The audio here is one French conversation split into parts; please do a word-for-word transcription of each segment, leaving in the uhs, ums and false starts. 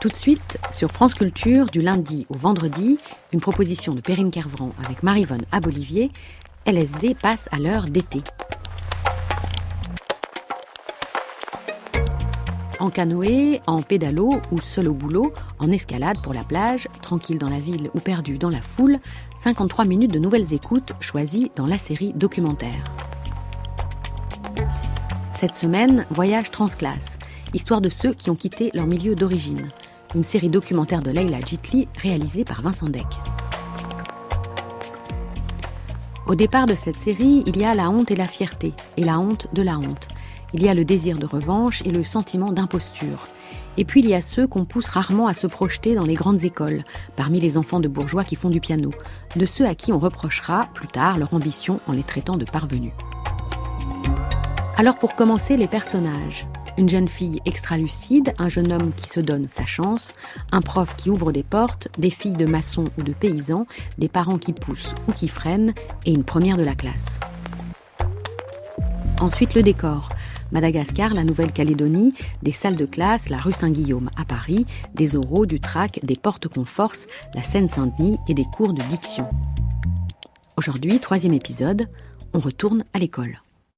Tout de suite, sur France Culture, du lundi au vendredi, une proposition de Perrine Kervran avec Maryvonne Abolivier. L S D passe à l'heure d'été. En canoë, en pédalo ou seul au boulot, en escalade pour la plage, tranquille dans la ville ou perdu dans la foule, cinquante-trois minutes de nouvelles écoutes choisies dans la série documentaire. Cette semaine, voyage transclasse, histoire de ceux qui ont quitté leur milieu d'origine. Une série documentaire de Leila Jitli réalisée par Vincent Deck. Au départ de cette série, il y a la honte et la fierté, et la honte de la honte. Il y a le désir de revanche et le sentiment d'imposture. Et puis il y a ceux qu'on pousse rarement à se projeter dans les grandes écoles, parmi les enfants de bourgeois qui font du piano, de ceux à qui on reprochera plus tard leur ambition en les traitant de parvenus. Alors pour commencer, les personnages. Une jeune fille extra-lucide, un jeune homme qui se donne sa chance, un prof qui ouvre des portes, des filles de maçons ou de paysans, des parents qui poussent ou qui freinent, et une première de la classe. Ensuite, le décor. Madagascar, la Nouvelle-Calédonie, des salles de classe, la rue Saint-Guillaume à Paris, des oraux, du trac, des portes qu'on force, la Seine-Saint-Denis et des cours de diction. Aujourd'hui, troisième épisode, on retourne à l'école.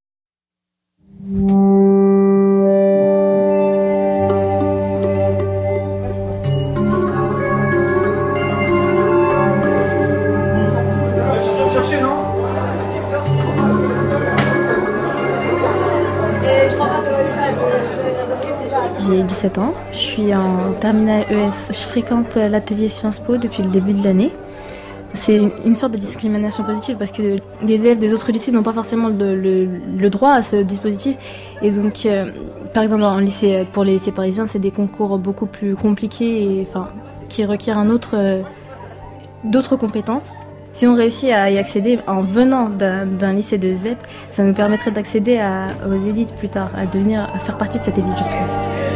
J'ai dix-sept ans, je suis en terminale E S. Je fréquente l'atelier Sciences Po depuis le début de l'année. C'est une sorte de discrimination positive parce que les élèves des autres lycées n'ont pas forcément le, le, le droit à ce dispositif. Et donc, euh, par exemple, en lycée, pour les lycées parisiens, c'est des concours beaucoup plus compliqués et enfin, qui requièrent un autre, euh, d'autres compétences. Si on réussit à y accéder en venant d'un, d'un lycée de Z E P, ça nous permettrait d'accéder à, aux élites plus tard, à devenir, à faire partie de cette élite justement.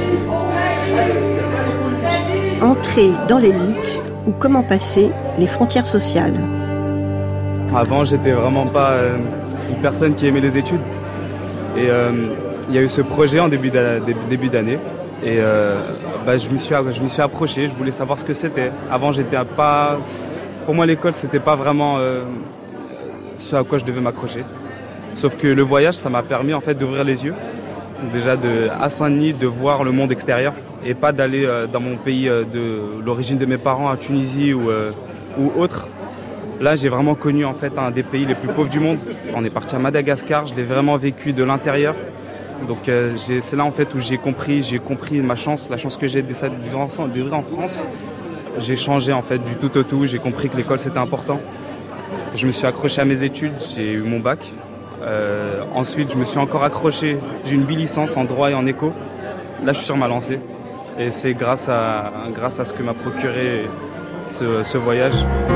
Entrer dans l'élite ou comment passer les frontières sociales. Avant, j'étais vraiment pas euh, une personne qui aimait les études. Et euh, il y a eu ce projet en début, d'a, début d'année. Et euh, bah, je, m'y suis, je m'y suis approché, je voulais savoir ce que c'était. Avant, j'étais pas... Pour moi, l'école, c'était pas vraiment euh, ce à quoi je devais m'accrocher. Sauf que le voyage, ça m'a permis en fait d'ouvrir les yeux. Déjà de, à Saint-Denis, de voir le monde extérieur et pas d'aller euh, dans mon pays euh, de l'origine de mes parents, à Tunisie ou, euh, ou autre. Là, j'ai vraiment connu en fait un des pays les plus pauvres du monde. On est parti à Madagascar, je l'ai vraiment vécu de l'intérieur. Donc euh, j'ai, c'est là en fait où j'ai compris, j'ai compris ma chance, la chance que j'ai de vivre en France. J'ai changé en fait du tout au tout, j'ai compris que l'école c'était important. Je me suis accroché à mes études, j'ai eu mon bac. Euh, ensuite, je me suis encore accroché, j'ai une bi-licence en droit et en éco. Là, je suis sur ma lancée. Et c'est grâce à, grâce à ce que m'a procuré ce, ce voyage.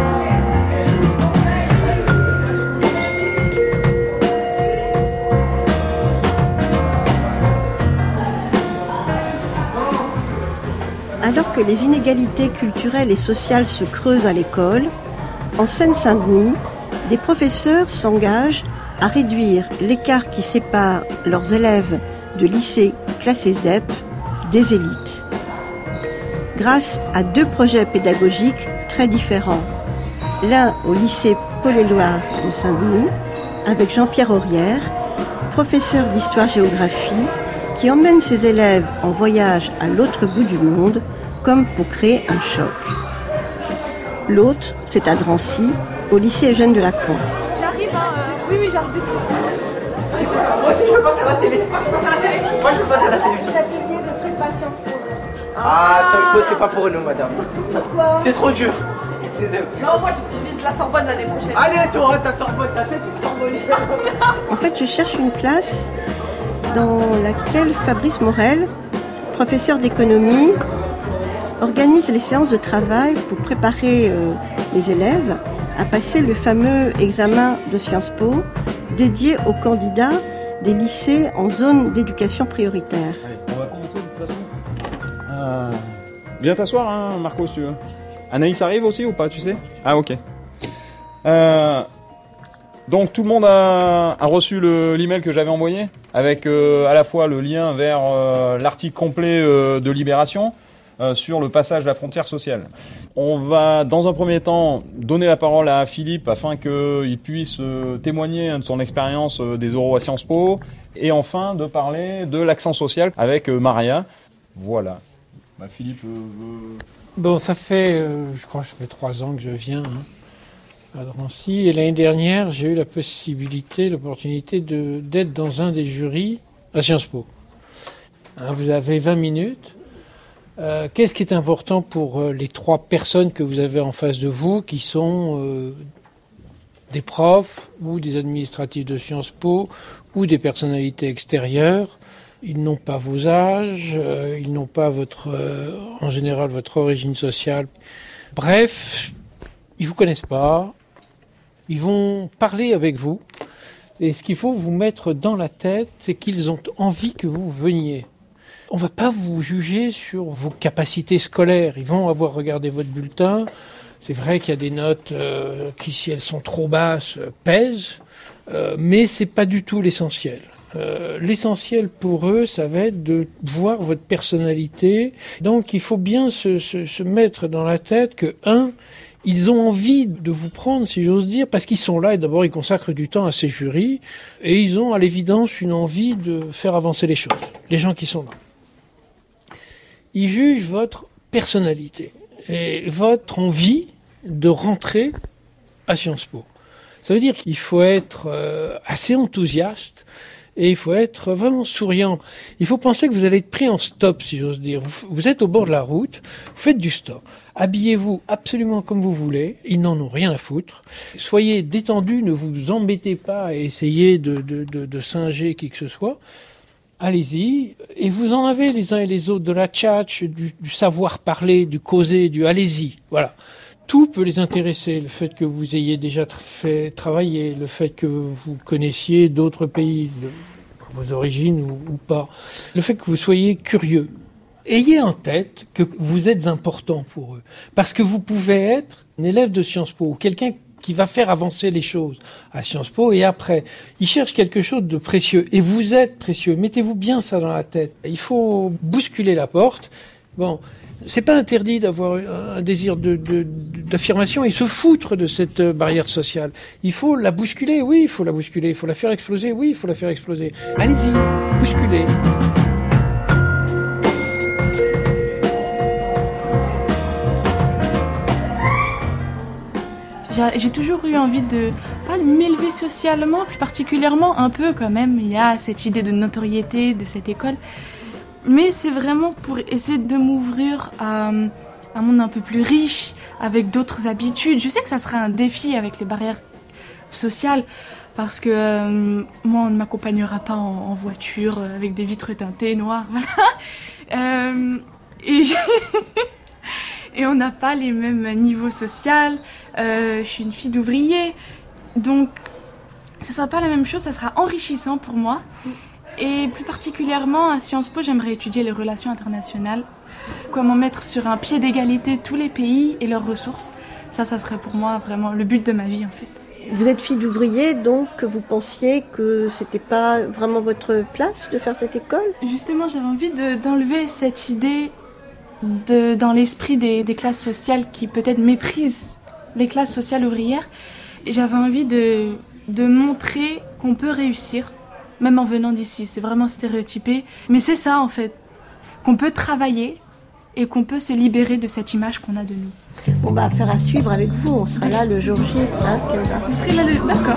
Alors que les inégalités culturelles et sociales se creusent à l'école, en Seine-Saint-Denis, des professeurs s'engagent à réduire l'écart qui sépare leurs élèves de lycées classés Z E P des élites. Grâce à deux projets pédagogiques très différents. L'un au lycée Paul-Éluard de Saint-Denis, avec Jean-Pierre Aurière, professeur d'histoire-géographie, qui emmène ses élèves en voyage à l'autre bout du monde, comme pour créer un choc. L'autre, c'est à Drancy, au lycée Eugène Delacroix. J'arrive, hein, euh... oui, oui, j'arrive tout de suite. Moi aussi, je veux passer à la télé. Moi, je veux passer à la télé. L'atelier de prépa Sciences Po. Ah, Sciences Po, c'est pas pour nous, madame. Pourquoi ? C'est trop dur. Non, moi, je vise la Sorbonne l'année prochaine. Allez, toi, ta Sorbonne, ta tête, c'est une Sorbonne. En fait, je cherche une classe dans laquelle Fabrice Morel, professeur d'économie, organise les séances de travail pour préparer euh, les élèves à passer le fameux examen de Sciences Po dédié aux candidats des lycées en zone d'éducation prioritaire. Allez, on va commencer de toute façon. Euh, viens t'asseoir, hein, Marco, si tu veux. Anaïs arrive aussi ou pas, tu sais ? Ah, ok. Euh, donc, tout le monde a, a reçu le, l'email que j'avais envoyé avec euh, à la fois le lien vers euh, l'article complet euh, de Libération, euh, sur le passage de la frontière sociale. On va, dans un premier temps, donner la parole à Philippe afin qu'il puisse euh, témoigner hein, de son expérience euh, des oraux à Sciences Po, et enfin de parler de l'accent social avec euh, Maria. Voilà. Bah, Philippe... Euh, Bon, ça fait, euh, je crois que ça fait trois ans que je viens hein, à Drancy. Et l'année dernière, j'ai eu la possibilité, l'opportunité de, d'être dans un des jurys à Sciences Po. Hein, vous avez vingt minutes. Euh, qu'est-ce qui est important pour euh, les trois personnes que vous avez en face de vous, qui sont euh, des profs ou des administratifs de Sciences Po ou des personnalités extérieures? Ils n'ont pas vos âges, euh, ils n'ont pas votre, euh, en général votre origine sociale. Bref, ils vous connaissent pas, ils vont parler avec vous. Et ce qu'il faut vous mettre dans la tête, c'est qu'ils ont envie que vous veniez. On va pas vous juger sur vos capacités scolaires. Ils vont avoir regardé votre bulletin. C'est vrai qu'il y a des notes euh, qui, si elles sont trop basses, euh, pèsent, euh, mais c'est pas du tout l'essentiel. Euh, l'essentiel pour eux, ça va être de voir votre personnalité. Donc il faut bien se, se, se mettre dans la tête que, un, ils ont envie de vous prendre, si j'ose dire, parce qu'ils sont là et d'abord ils consacrent du temps à ces jurys et ils ont à l'évidence une envie de faire avancer les choses, les gens qui sont là. Ils jugent votre personnalité et votre envie de rentrer à Sciences Po. Ça veut dire qu'il faut être euh, assez enthousiaste. Et il faut être vraiment souriant. Il faut penser que vous allez être pris en stop, si j'ose dire. Vous, vous êtes au bord de la route, vous faites du stop. Habillez-vous absolument comme vous voulez, ils n'en ont rien à foutre. Soyez détendus, ne vous embêtez pas à essayer de, de, de, de singer qui que ce soit. Allez-y, et vous en avez les uns et les autres, de la tchatch, du, du savoir-parler, du causer, du allez-y. Voilà. Tout peut les intéresser, le fait que vous ayez déjà tra- fait travailler, le fait que vous connaissiez d'autres pays, de vos origines ou, ou pas, le fait que vous soyez curieux. Ayez en tête que vous êtes important pour eux, parce que vous pouvez être un élève de Sciences Po ou quelqu'un qui va faire avancer les choses à Sciences Po et après, ils cherchent quelque chose de précieux et vous êtes précieux. Mettez-vous bien ça dans la tête. Il faut bousculer la porte. Bon. C'est pas interdit d'avoir un désir de, de, d'affirmation et se foutre de cette barrière sociale. Il faut la bousculer, oui, il faut la bousculer. Il faut la faire exploser, oui, il faut la faire exploser. Allez-y, bousculez. J'ai, j'ai toujours eu envie de, pas de m'élever socialement, plus particulièrement, un peu quand même. Il y a cette idée de notoriété de cette école. Mais c'est vraiment pour essayer de m'ouvrir à un monde un peu plus riche, avec d'autres habitudes. Je sais que ça sera un défi avec les barrières sociales, parce que euh, moi, on ne m'accompagnera pas en, en voiture, avec des vitres teintées noires, voilà. Euh, et, et on n'a pas les mêmes niveaux sociaux. Euh, je suis une fille d'ouvrier, donc ce ne sera pas la même chose, ça sera enrichissant pour moi. Et plus particulièrement à Sciences Po, j'aimerais étudier les relations internationales. Comment mettre sur un pied d'égalité tous les pays et leurs ressources. Ça, ça serait pour moi vraiment le but de ma vie en fait. Vous êtes fille d'ouvrier, donc vous pensiez que c'était pas vraiment votre place de faire cette école ? Justement, j'avais envie de, d'enlever cette idée de, dans l'esprit des, des classes sociales qui peut-être méprisent les classes sociales ouvrières. Et j'avais envie de, de montrer qu'on peut réussir. Même en venant d'ici, c'est vraiment stéréotypé. Mais c'est ça, en fait, qu'on peut travailler et qu'on peut se libérer de cette image qu'on a de nous. Bon, bah, affaire à suivre avec vous. On sera là le jour J, hein, Kenza. Vous serez là le... D'accord.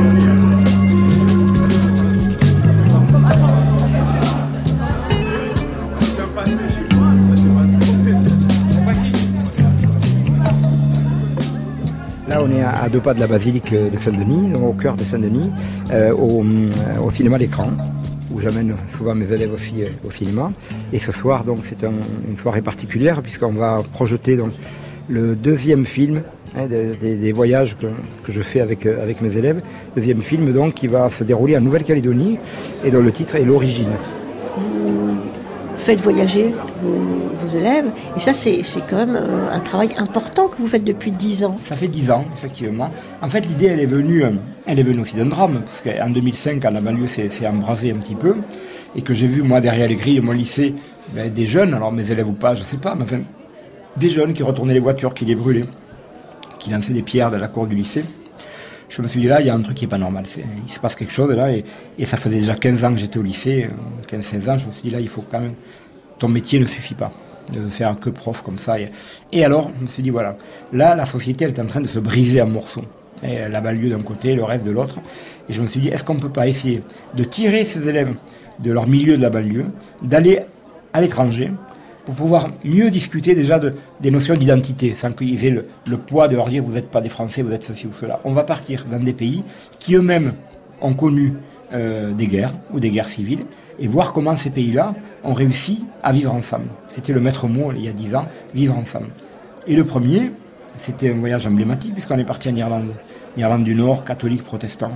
Là, on est à deux pas de la basilique de Saint-Denis, au cœur de Saint-Denis, euh, au, au cinéma l'écran, où j'amène souvent mes élèves aussi au cinéma. Et ce soir, donc, c'est un, une soirée particulière, puisqu'on va projeter donc, le deuxième film hein, des, des, des voyages que, que je fais avec, avec mes élèves. Deuxième film, donc, qui va se dérouler en Nouvelle-Calédonie, et dont le titre est L'Origine. Vous faites voyager vos, vos élèves. Et ça, c'est, c'est quand même un travail important que vous faites depuis dix ans. Ça fait dix ans, effectivement. En fait, l'idée, elle est venue, elle est venue aussi d'un drame, parce qu'en deux mille cinq, quand la banlieue s'est, s'est embrasée un petit peu, et que j'ai vu, moi, derrière les grilles de mon lycée, ben, des jeunes, alors mes élèves ou pas, je sais pas, mais enfin, des jeunes qui retournaient les voitures, qui les brûlaient, qui lançaient des pierres dans la cour du lycée. Je me suis dit, là, il y a un truc qui n'est pas normal. C'est, il se passe quelque chose, là, et, et ça faisait déjà quinze ans que j'étais au lycée, quinze seize ans, je me suis dit, là, il faut quand même... Ton métier ne suffit pas de faire que prof comme ça. Et, et alors, je me suis dit, voilà, là, la société, elle est en train de se briser en morceaux. Et la banlieue d'un côté, le reste de l'autre. Et je me suis dit, est-ce qu'on ne peut pas essayer de tirer ces élèves de leur milieu de la banlieue, d'aller à l'étranger, pour pouvoir mieux discuter déjà de, des notions d'identité, sans qu'ils aient le, le poids de leur dire vous n'êtes pas des Français, vous êtes ceci ou cela. On va partir dans des pays qui eux-mêmes ont connu euh, des guerres ou des guerres civiles et voir comment ces pays-là ont réussi à vivre ensemble. C'était le maître mot il y a dix ans, vivre ensemble. Et le premier, c'était un voyage emblématique puisqu'on est parti en Irlande, Irlande du Nord, catholique, protestant.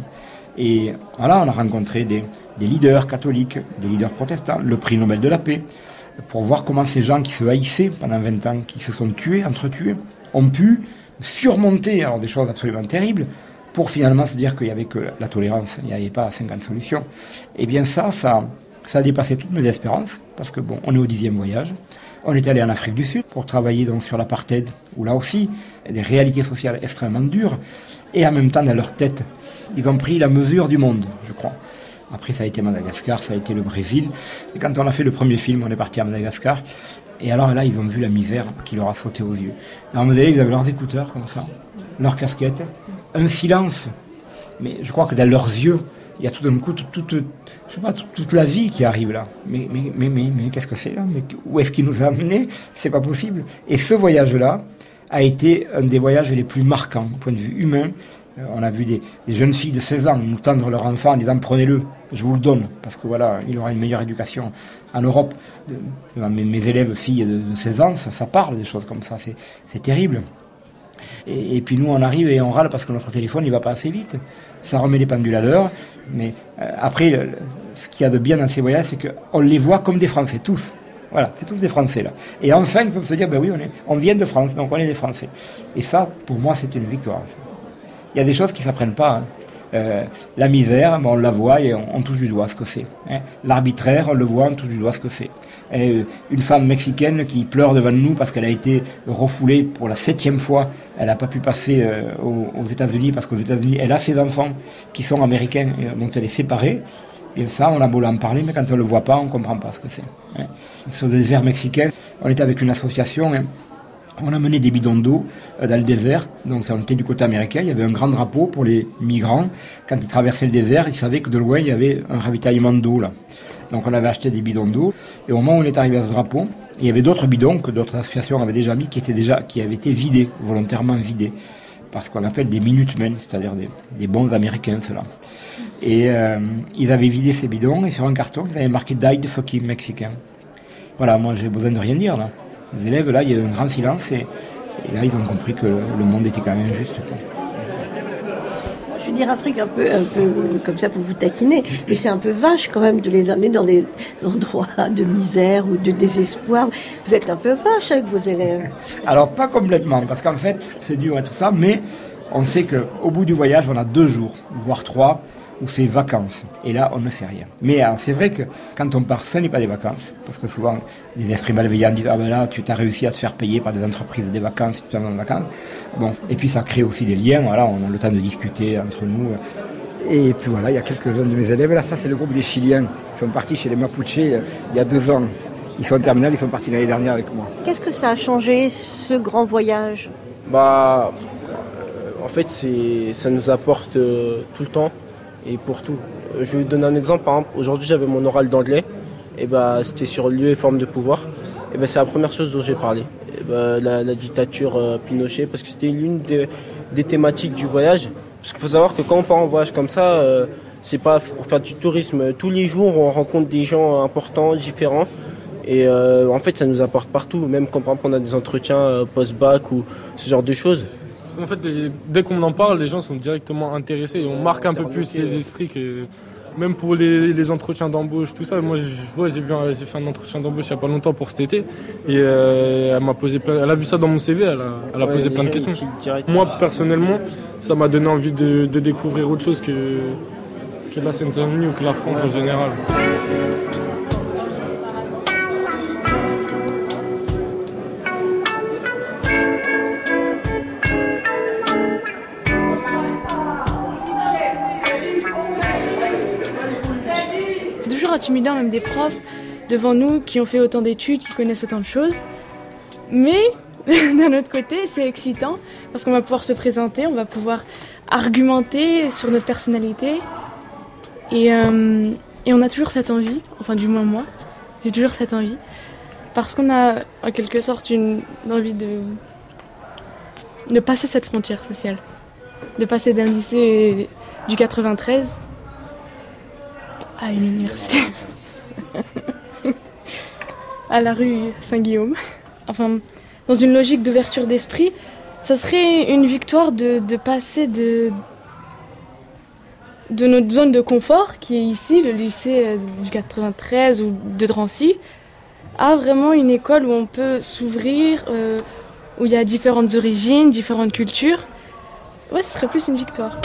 Et voilà, on a rencontré des, des leaders catholiques, des leaders protestants, le prix Nobel de la paix, pour voir comment ces gens qui se haïssaient pendant vingt ans, qui se sont tués, entretués, ont pu surmonter alors, des choses absolument terribles pour finalement se dire qu'il n'y avait que la tolérance, il n'y avait pas cinquante solutions. Et bien ça, ça, ça a dépassé toutes mes espérances, parce que bon, on est au dixième voyage. On est allé en Afrique du Sud pour travailler donc sur l'apartheid, où là aussi, il y a des réalités sociales extrêmement dures, et en même temps, dans leur tête, ils ont pris la mesure du monde, je crois. Après, ça a été Madagascar, ça a été le Brésil. Et quand on a fait le premier film, on est parti à Madagascar. Et alors là, ils ont vu la misère qui leur a sauté aux yeux. Alors, mes élèves, ils avaient leurs écouteurs, comme ça, leurs casquettes, un silence. Mais je crois que dans leurs yeux, il y a tout d'un coup toute, toute, je sais pas, toute, toute la vie qui arrive là. Mais, mais, mais, mais, mais qu'est-ce que c'est là? Mais où est-ce qu'il nous a amenés? C'est pas possible. Et ce voyage-là a été un des voyages les plus marquants, au point de vue humain. On a vu des, des jeunes filles de seize ans nous tendre leur enfant en disant prenez-le, je vous le donne, parce que voilà, il aura une meilleure éducation en Europe. De, de, mes, mes élèves filles de, de seize ans, ça, ça parle des choses comme ça, c'est, c'est terrible. Et, et puis nous on arrive et on râle parce que notre téléphone il va pas assez vite, ça remet les pendules à l'heure. Mais euh, après, le, le, ce qu'il y a de bien dans ces voyages, c'est qu'on les voit comme des Français, tous. Voilà, c'est tous des Français là. Et enfin ils peuvent se dire ben oui, on, est, on vient de France, donc on est des Français. Et ça, pour moi, c'est une victoire. Il y a des choses qui ne s'apprennent pas. Hein. Euh, la misère, ben on la voit et on, on touche du doigt ce que c'est. Hein. L'arbitraire, on le voit, on touche du doigt ce que c'est. Et, euh, une femme mexicaine qui pleure devant nous parce qu'elle a été refoulée pour la septième fois. Elle n'a pas pu passer euh, aux, aux États-Unis parce qu'aux États-Unis, elle a ses enfants qui sont américains et dont elle est séparée. Et ça, on a beau en parler, mais quand on ne le voit pas, on ne comprend pas ce que c'est. Hein. Sur le désert mexicain, on était avec une association... Hein. On a mené des bidons d'eau dans le désert, donc on était du côté américain, il y avait un grand drapeau pour les migrants. Quand ils traversaient le désert, ils savaient que de loin il y avait un ravitaillement d'eau là. Donc on avait acheté des bidons d'eau, et au moment où on est arrivé à ce drapeau, il y avait d'autres bidons que d'autres associations avaient déjà mis, qui étaient déjà, qui avaient été vidés, volontairement vidés, parce qu'on appelle des Minutemen, c'est-à-dire des, des bons américains ceux-là. Et euh, ils avaient vidé ces bidons, et sur un carton, ils avaient marqué « Die the fucking Mexican ». Voilà, moi j'ai besoin de rien dire là. Les élèves, là, il y a eu un grand silence et, et là, ils ont compris que le monde était quand même injuste. Je vais dire un truc un peu, un peu comme ça pour vous taquiner, mais c'est un peu vache quand même de les amener dans des endroits de misère ou de désespoir. Vous êtes un peu vache avec vos élèves. Alors, pas complètement, parce qu'en fait, c'est dur et tout ça, mais on sait qu'au bout du voyage, on a deux jours, voire trois, où c'est vacances. Et là, on ne fait rien. Mais alors, c'est vrai que quand on part, ce n'est pas des vacances. Parce que souvent, des esprits malveillants disent « Ah ben là, tu t'as réussi à te faire payer par des entreprises des vacances, tu t'en vas en vacances. » Bon, et puis ça crée aussi des liens. Voilà, on a le temps de discuter entre nous. Et puis voilà, il y a quelques-uns de mes élèves. Là, ça, c'est le groupe des Chiliens. Ils sont partis chez les Mapuches il y a deux ans. Ils sont en terminale, ils sont partis l'année dernière avec moi. Qu'est-ce que ça a changé, ce grand voyage? Bah, euh, en fait, c'est, ça nous apporte euh, tout le temps. Et pour tout. Je vais vous donner un exemple. Par exemple, aujourd'hui, j'avais mon oral d'anglais. Et bah, c'était sur lieu et forme de pouvoir. Et bah, c'est la première chose dont j'ai parlé. Et bah, la, la dictature euh, Pinochet, parce que c'était l'une des, des thématiques du voyage. Parce qu'il faut savoir que quand on part en voyage comme ça, euh, c'est pas pour faire du tourisme. Tous les jours, on rencontre des gens importants, différents. Et euh, en fait, ça nous apporte partout. Même quand par exemple, on a des entretiens euh, post-bac ou ce genre de choses. En fait, dès qu'on en parle, les gens sont directement intéressés et on marque un peu plus les esprits que même pour les, les entretiens d'embauche, tout ça. Moi, je, ouais, j'ai, vu un, j'ai fait un entretien d'embauche il n'y a pas longtemps pour cet été. Et euh, elle m'a posé plein, elle a vu ça dans mon C V, elle a, elle a ouais, posé plein de questions. Moi, personnellement, ça m'a donné envie de, de découvrir autre chose que, que la Seine-Saint-Denis ou que la France en général. Intimidant même des profs devant nous qui ont fait autant d'études, qui connaissent autant de choses. Mais d'un autre côté, c'est excitant parce qu'on va pouvoir se présenter, on va pouvoir argumenter sur notre personnalité. Et, euh, et on a toujours cette envie, enfin du moins moi, j'ai toujours cette envie. Parce qu'on a en quelque sorte une, une envie de, de passer cette frontière sociale. De passer d'un lycée du quatre-vingt-treize à une université. À la rue Saint-Guillaume. Enfin, dans une logique d'ouverture d'esprit, ça serait une victoire de, de passer de, de notre zone de confort, qui est ici, le lycée du quatre-vingt-treize ou de Drancy, à vraiment une école où on peut s'ouvrir, euh, où il y a différentes origines, différentes cultures. Ouais, ce serait plus une victoire.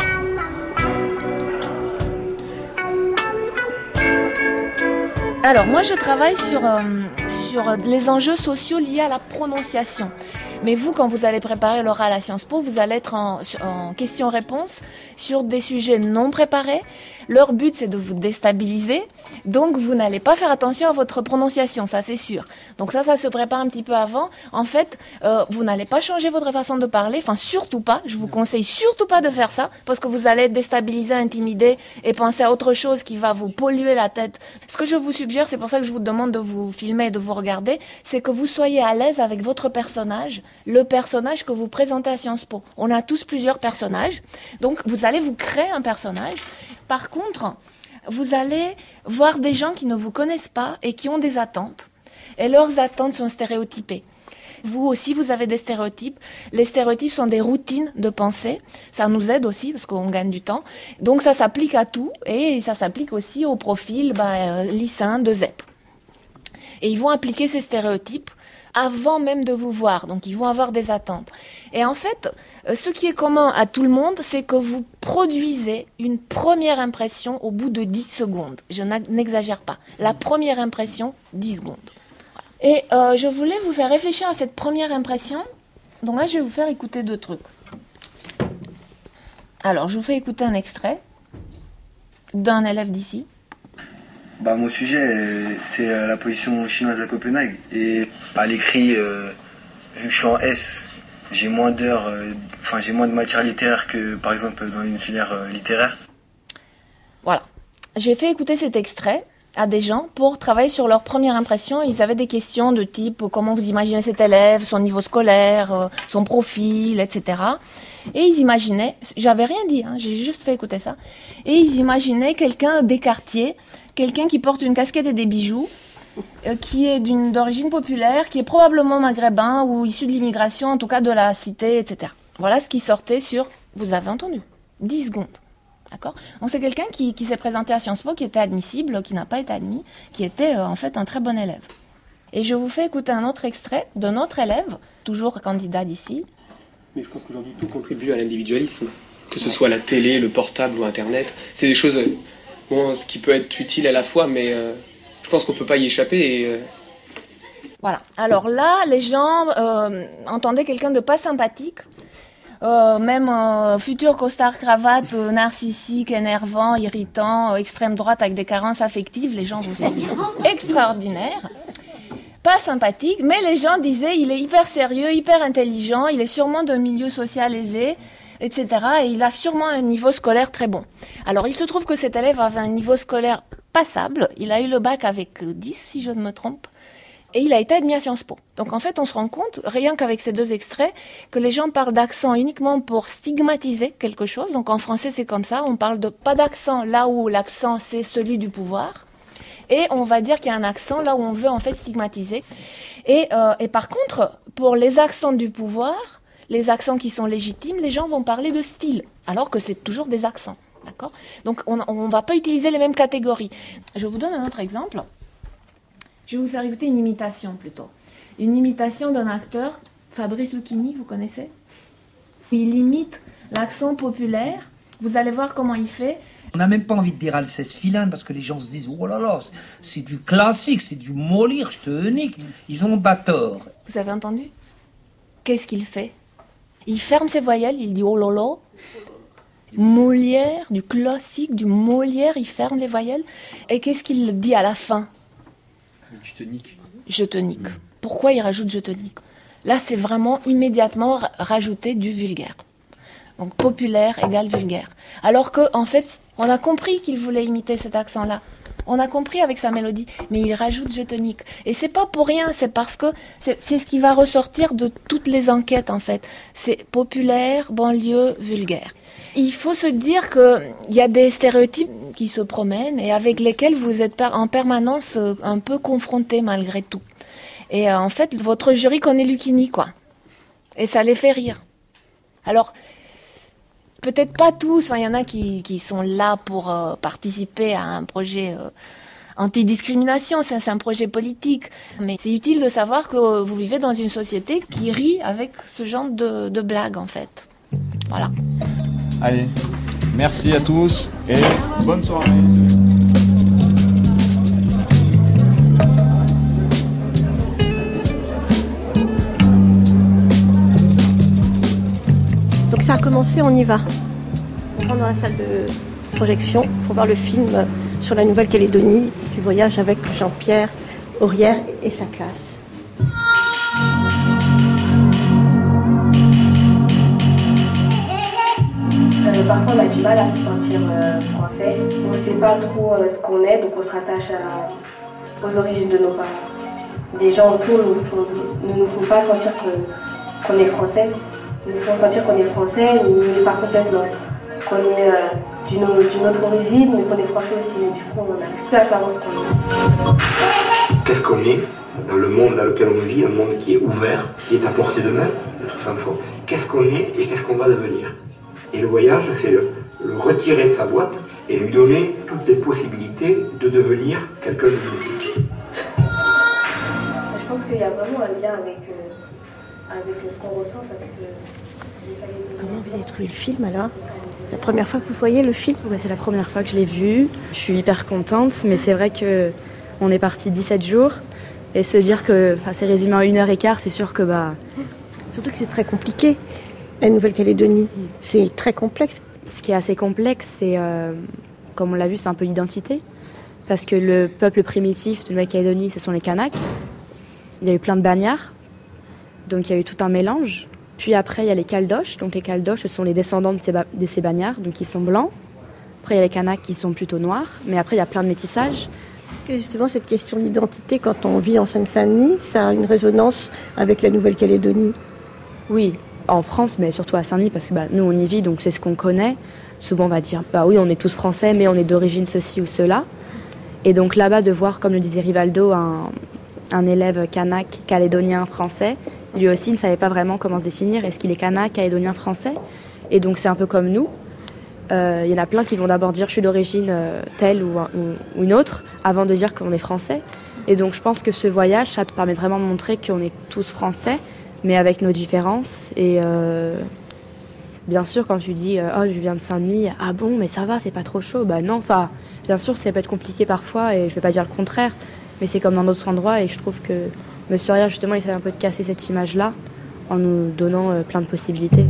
Alors moi je travaille sur, euh, sur les enjeux sociaux liés à la prononciation. Mais vous, quand vous allez préparer l'oral à Sciences Po, vous allez être en, en question-réponse sur des sujets non préparés. Leur but, c'est de vous déstabiliser. Donc, vous n'allez pas faire attention à votre prononciation, ça c'est sûr. Donc ça, ça se prépare un petit peu avant. En fait, euh, vous n'allez pas changer votre façon de parler. Enfin, surtout pas. Je vous conseille surtout pas de faire ça parce que vous allez être déstabilisé, intimidé et penser à autre chose qui va vous polluer la tête. Ce que je vous suggère, c'est pour ça que je vous demande de vous filmer et de vous regarder, c'est que vous soyez à l'aise avec votre personnage, le personnage que vous présentez à Sciences Po. On a tous plusieurs personnages. Donc, vous allez vous créer un personnage. Par contre, vous allez voir des gens qui ne vous connaissent pas et qui ont des attentes. Et leurs attentes sont stéréotypées. Vous aussi, vous avez des stéréotypes. Les stéréotypes sont des routines de pensée. Ça nous aide aussi parce qu'on gagne du temps. Donc ça s'applique à tout et ça s'applique aussi au profil bah, lycéen de Z E P. Et ils vont appliquer ces stéréotypes avant même de vous voir. Donc, ils vont avoir des attentes. Et en fait, ce qui est commun à tout le monde, c'est que vous produisez une première impression au bout de dix secondes. Je n'exagère pas. La première impression, dix secondes. Et euh, je voulais vous faire réfléchir à cette première impression. Donc là, je vais vous faire écouter deux trucs. Alors, je vous fais écouter un extrait d'un élève d'ici. Bah, mon sujet, c'est la position chinoise à Copenhague. Et à l'écrit, euh, vu que je suis en S, j'ai moins d'heures, euh, enfin j'ai moins de matière littéraire que par exemple dans une filière euh, littéraire. Voilà. J'ai fait écouter cet extrait à des gens pour travailler sur leur première impression. Ils avaient des questions de type euh, comment vous imaginez cet élève, son niveau scolaire, euh, son profil, et cetera. Et ils imaginaient, j'avais rien dit, hein, j'ai juste fait écouter ça, et ils imaginaient quelqu'un des quartiers, quelqu'un qui porte une casquette et des bijoux, euh, qui est d'une, d'origine populaire, qui est probablement maghrébin ou issu de l'immigration, en tout cas de la cité, et cetera. Voilà ce qui sortait sur, vous avez entendu, dix secondes. D'accord ? Donc c'est quelqu'un qui, qui s'est présenté à Sciences Po, qui était admissible, qui n'a pas été admis, qui était euh, en fait un très bon élève. Et je vous fais écouter un autre extrait d'un autre élève, toujours candidat d'ici. Mais je pense qu'aujourd'hui tout contribue à l'individualisme, que ce soit la télé, le portable ou Internet. C'est des choses bon, ce qui peut être utile à la fois, mais euh, je pense qu'on ne peut pas y échapper. Et, euh... Voilà. Alors là, les gens euh, entendaient quelqu'un de pas sympathique. Euh, même euh, futur costard cravate, euh, narcissique, énervant, irritant, euh, extrême droite avec des carences affectives, les gens vous sont extraordinaires, pas sympathique, mais les gens disaient il est hyper sérieux, hyper intelligent, il est sûrement d'un milieu social aisé, et cetera. Et il a sûrement un niveau scolaire très bon. Alors il se trouve que cet élève avait un niveau scolaire passable, il a eu le bac avec dix si je ne me trompe. Et il a été admis à Sciences Po. Donc en fait, on se rend compte, rien qu'avec ces deux extraits, que les gens parlent d'accent uniquement pour stigmatiser quelque chose. Donc en français, c'est comme ça, on parle de pas d'accent là où l'accent, c'est celui du pouvoir. Et on va dire qu'il y a un accent là où on veut en fait stigmatiser. Et, euh, et par contre, pour les accents du pouvoir, les accents qui sont légitimes, les gens vont parler de style, alors que c'est toujours des accents. D'accord ? Donc on ne va pas utiliser les mêmes catégories. Je vous donne un autre exemple. Je vais vous faire écouter une imitation plutôt. Une imitation d'un acteur, Fabrice Lucchini, vous connaissez ? Il imite l'accent populaire. Vous allez voir comment il fait. On n'a même pas envie de dire Alceste Filane parce que les gens se disent oh là là, c'est du classique, c'est du Molière, je te nique. Ils ont pas tort. Vous avez entendu ? Qu'est-ce qu'il fait ? Il ferme ses voyelles, il dit oh là là. Molière, du classique, du Molière, il ferme les voyelles. Et qu'est-ce qu'il dit à la fin ? Je te nique. Je te nique. Pourquoi il rajoute je te nique ? Là, c'est vraiment immédiatement rajouter du vulgaire. Donc populaire égale vulgaire. Alors que en fait, on a compris qu'il voulait imiter cet accent-là. On a compris avec sa mélodie, mais il rajoute je te nique. Et c'est pas pour rien, c'est parce que c'est, c'est ce qui va ressortir de toutes les enquêtes en fait. C'est populaire, banlieue, vulgaire. Il faut se dire qu'il y a des stéréotypes qui se promènent et avec lesquels vous êtes en permanence un peu confrontés malgré tout. Et euh, en fait, votre jury connaît Lucchini, quoi. Et ça les fait rire. Alors, peut-être pas tous, il y en a qui, qui sont là pour euh, participer à un projet euh, anti-discrimination, c'est, c'est un projet politique. Mais c'est utile de savoir que vous vivez dans une société qui rit avec ce genre de, de blagues, en fait. Voilà. Allez, merci à tous et bonne soirée. Donc ça a commencé, on y va. On rentre dans la salle de projection pour voir le film sur la Nouvelle-Calédonie du voyage avec Jean-Pierre Aurière et sa classe. Euh, parfois on a du mal à se sentir euh, français. On ne sait pas trop euh, ce qu'on est, donc on se rattache à, aux origines de nos parents. Les gens autour nous font, ne nous font pas sentir que, qu'on est français. Ils nous font sentir qu'on est français, mais pas complètement. Qu'on est euh, d'une, d'une autre origine, mais qu'on est français aussi. Du coup, on n'arrive plus à savoir ce qu'on est. Qu'est-ce qu'on est dans le monde dans lequel on vit, un monde qui est ouvert, qui est à portée de main, de toute façon. Qu'est-ce qu'on est et qu'est-ce qu'on va devenir ? Et le voyage, c'est le, le retirer de sa boîte et lui donner toutes les possibilités de devenir quelqu'un de unique. Je pense qu'il y a vraiment un lien avec, euh, avec ce qu'on ressent parce que... Comment vous avez trouvé le film alors ? La première fois que vous voyez le film ? Ouais, c'est la première fois que je l'ai vu. Je suis hyper contente, mais c'est vrai qu'on est parti dix-sept jours. Et se dire que enfin, c'est résumé en une heure et quart, c'est sûr que... bah. Surtout que c'est très compliqué. La Nouvelle-Calédonie, c'est très complexe. Ce qui est assez complexe, c'est, euh, comme on l'a vu, c'est un peu l'identité. Parce que le peuple primitif de Nouvelle-Calédonie, ce sont les Kanaks. Il y a eu plein de bagnards, donc il y a eu tout un mélange. Puis après, il y a les Caldoches. Donc les Caldoches, ce sont les descendants de ces, ba- de ces bagnards, donc ils sont blancs. Après, il y a les Kanaks qui sont plutôt noirs. Mais après, il y a plein de métissages. Est-ce que justement, cette question d'identité, quand on vit en Seine-Saint-Denis, ça a une résonance avec la Nouvelle-Calédonie ? Oui. En France, mais surtout à Saint-Denis, parce que bah, nous, on y vit, donc c'est ce qu'on connaît. Souvent, on va dire, bah oui, on est tous français, mais on est d'origine ceci ou cela. Et donc là-bas, de voir, comme le disait Rivaldo, un, un élève kanak, calédonien, français, lui aussi ne savait pas vraiment comment se définir. Est-ce qu'il est kanak, calédonien, français ? Et donc, c'est un peu comme nous. Il euh, y en a plein qui vont d'abord dire, je suis d'origine euh, telle ou, ou, ou une autre, avant de dire qu'on est français. Et donc, je pense que ce voyage, ça permet vraiment de montrer qu'on est tous français, mais avec nos différences. Et euh, bien sûr, quand tu dis euh, « Oh, je viens de Saint-Denis », ah bon, mais ça va, c'est pas trop chaud. Bah non, enfin, bien sûr, ça peut être compliqué parfois, et je vais pas dire le contraire, mais c'est comme dans d'autres endroits, et je trouve que M. Aurière, justement, il essaie un peu de casser cette image-là, en nous donnant euh, plein de possibilités.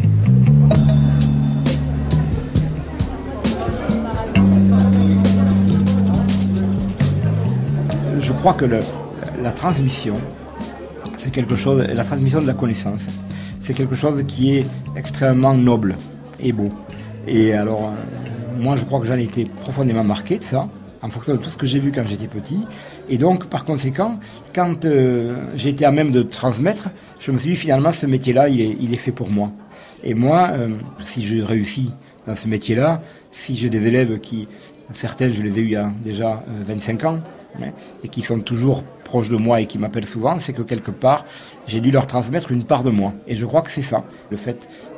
Je crois que le, la transmission, c'est quelque chose, la transmission de la connaissance, c'est quelque chose qui est extrêmement noble et beau. Et alors, euh, moi, je crois que j'en ai été profondément marqué de ça, en fonction de tout ce que j'ai vu quand j'étais petit. Et donc, par conséquent, quand euh, j'ai été à même de transmettre, je me suis dit, finalement, ce métier-là, il est, il est fait pour moi. Et moi, euh, si je réussis dans ce métier-là, si j'ai des élèves qui, certains, je les ai eus il y a déjà euh, vingt-cinq ans, hein, et qui sont toujours proches de moi et qui m'appellent souvent, c'est que quelque part, j'ai dû leur transmettre une part de moi. Et je crois que c'est ça, le fait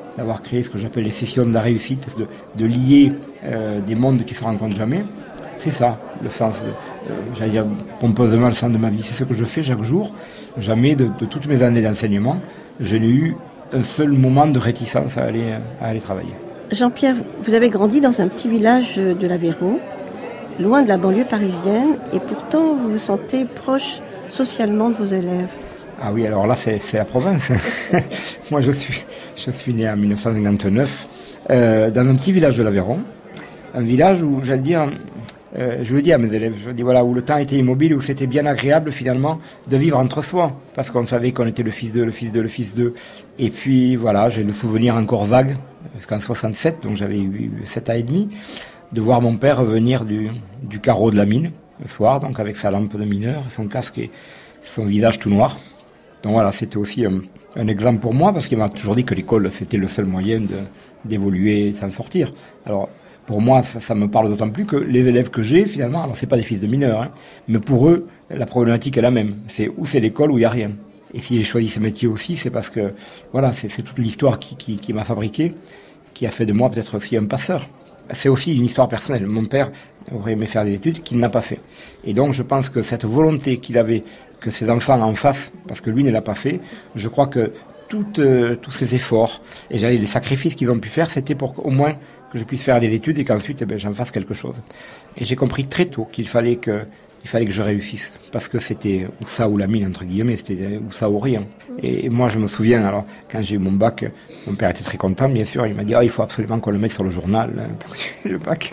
d'avoir créé ce que j'appelle les sessions de la réussite, de, de lier euh, des mondes qui ne se rencontrent jamais. C'est ça, le sens, de, euh, j'allais dire pompeusement le sens de ma vie. C'est ce que je fais chaque jour. Jamais de, de toutes mes années d'enseignement, je n'ai eu un seul moment de réticence à aller, à aller travailler. Jean-Pierre, vous avez grandi dans un petit village de l'Aveyron, loin de la banlieue parisienne, et pourtant vous vous sentez proche socialement de vos élèves. Ah oui, alors là, c'est, c'est la province. Moi, je suis, je suis né en dix-neuf cent cinquante-neuf, euh, dans un petit village de l'Aveyron. Un village où, j'allais dire, euh, je le dis à mes élèves, je dis voilà, où le temps était immobile, où c'était bien agréable finalement de vivre entre soi, parce qu'on savait qu'on était le fils d'eux, le fils d'eux, le fils d'eux. Et puis voilà, j'ai le souvenir encore vague, parce qu'en soixante-sept, donc j'avais eu sept ans et demi, de voir mon père revenir du, du carreau de la mine, le soir, donc avec sa lampe de mineur, son casque et son visage tout noir. Donc voilà, c'était aussi un, un exemple pour moi, parce qu'il m'a toujours dit que l'école, c'était le seul moyen de, d'évoluer et de s'en sortir. Alors, pour moi, ça, ça me parle d'autant plus que les élèves que j'ai, finalement, alors c'est pas des fils de mineurs, hein, mais pour eux, la problématique est la même. C'est où c'est l'école, où il n'y a rien. Et si j'ai choisi ce métier aussi, c'est parce que, voilà, c'est, c'est toute l'histoire qui, qui, qui m'a fabriqué, qui a fait de moi peut-être aussi un passeur. C'est aussi une histoire personnelle. Mon père aurait aimé faire des études qu'il n'a pas fait. Et donc, je pense que cette volonté qu'il avait, que ses enfants en fassent, parce que lui ne l'a pas fait, je crois que tout, euh, tous ces efforts, et j'allais les sacrifices qu'ils ont pu faire, c'était pour au moins que je puisse faire des études et qu'ensuite, eh bien, j'en fasse quelque chose. Et j'ai compris très tôt qu'il fallait que, il fallait que je réussisse, parce que c'était ou ça ou la mine, entre guillemets, c'était ou ça ou rien. Et moi, je me souviens, alors, quand j'ai eu mon bac, mon père était très content, bien sûr, il m'a dit, ah, il faut absolument qu'on le mette sur le journal, hein, pour que j'ai le bac.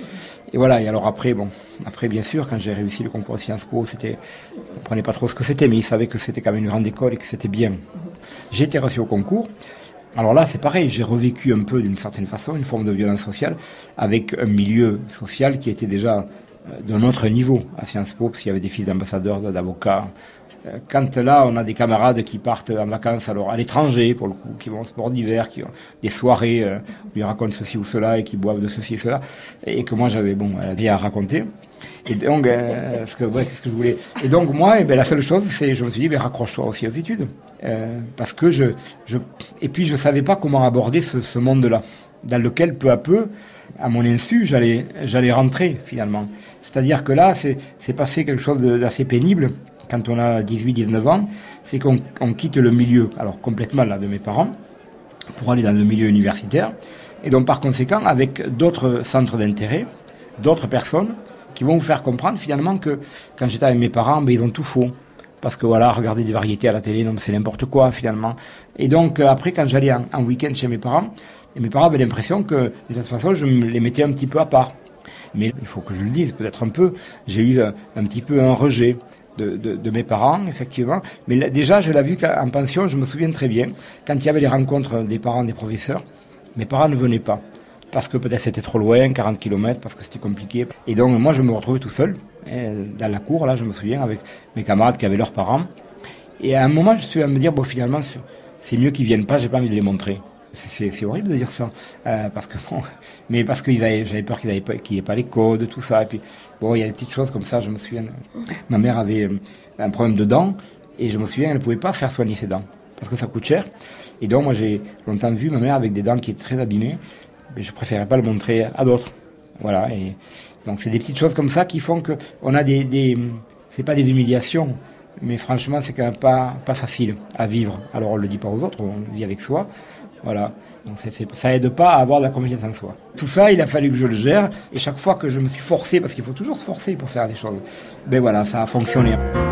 Et voilà, et alors après, bon, après, bien sûr, quand j'ai réussi le concours de Sciences Po, c'était, on ne comprenait pas trop ce que c'était, mais il savait que c'était quand même une grande école et que c'était bien. J'ai été reçu au concours. Alors là, c'est pareil, j'ai revécu un peu, d'une certaine façon, une forme de violence sociale, avec un milieu social qui était déjà d'un autre niveau à Sciences Po, parce qu'il y avait des fils d'ambassadeurs, d'avocats. Quand là, on a des camarades qui partent en vacances alors à l'étranger, pour le coup, qui vont au sport d'hiver, qui ont des soirées, euh, où ils racontent ceci ou cela, et qui boivent de ceci et cela, et que moi, j'avais, bon, rien à raconter. Et donc, euh, parce que, ouais, qu'est-ce que je voulais... Et donc, moi, eh ben, la seule chose, c'est, je me suis dit, ben, raccroche-toi aussi aux études. Euh, parce que je, je... Et puis, je savais pas comment aborder ce, ce monde-là, dans lequel, peu à peu, à mon insu, j'allais, j'allais rentrer, finalement. C'est-à-dire que là, c'est, c'est passé quelque chose d'assez pénible, quand on a dix-huit dix-neuf ans, c'est qu'on on quitte le milieu, alors complètement là, de mes parents, pour aller dans le milieu universitaire, et donc par conséquent, avec d'autres centres d'intérêt, d'autres personnes, qui vont vous faire comprendre finalement que quand j'étais avec mes parents, ben, ils ont tout faux. Parce que voilà, regarder des variétés à la télé, non, c'est n'importe quoi finalement. Et donc euh, après, quand j'allais en, en week-end chez mes parents, et mes parents avaient l'impression que de cette façon, je me les mettais un petit peu à part. Mais il faut que je le dise, peut-être un peu, j'ai eu un, un petit peu un rejet de, de, de mes parents, effectivement. Mais là, déjà, je l'ai vu en pension, je me souviens très bien, quand il y avait les rencontres des parents, des professeurs, mes parents ne venaient pas. Parce que peut-être c'était trop loin, quarante kilomètres, parce que c'était compliqué. Et donc, moi, je me retrouvais tout seul, hein, dans la cour, là, je me souviens, avec mes camarades qui avaient leurs parents. Et à un moment, je suis à me dire, bon, finalement, c'est mieux qu'ils viennent pas, j'ai pas envie de les montrer. C'est, c'est horrible de dire ça, euh, parce que bon, mais parce que avaient, j'avais peur qu'ils n'aient pas, qu'ils aient pas les codes, tout ça. Et puis, bon, il y a des petites choses comme ça, je me souviens. Ma mère avait un problème de dents, et je me souviens, elle ne pouvait pas faire soigner ses dents, parce que ça coûte cher. Et donc, moi, j'ai longtemps vu ma mère avec des dents qui étaient très abîmées, mais je préférais pas le montrer à d'autres. Voilà, et donc c'est des petites choses comme ça qui font que on a des, des c'est pas des humiliations, mais franchement, c'est quand même pas, pas facile à vivre. Alors, on le dit pas aux autres, on le vit avec soi. Voilà, donc c'est, c'est, ça aide pas à avoir de la confiance en soi. Tout ça, il a fallu que je le gère, et chaque fois que je me suis forcé, parce qu'il faut toujours se forcer pour faire des choses, ben voilà, ça a fonctionné.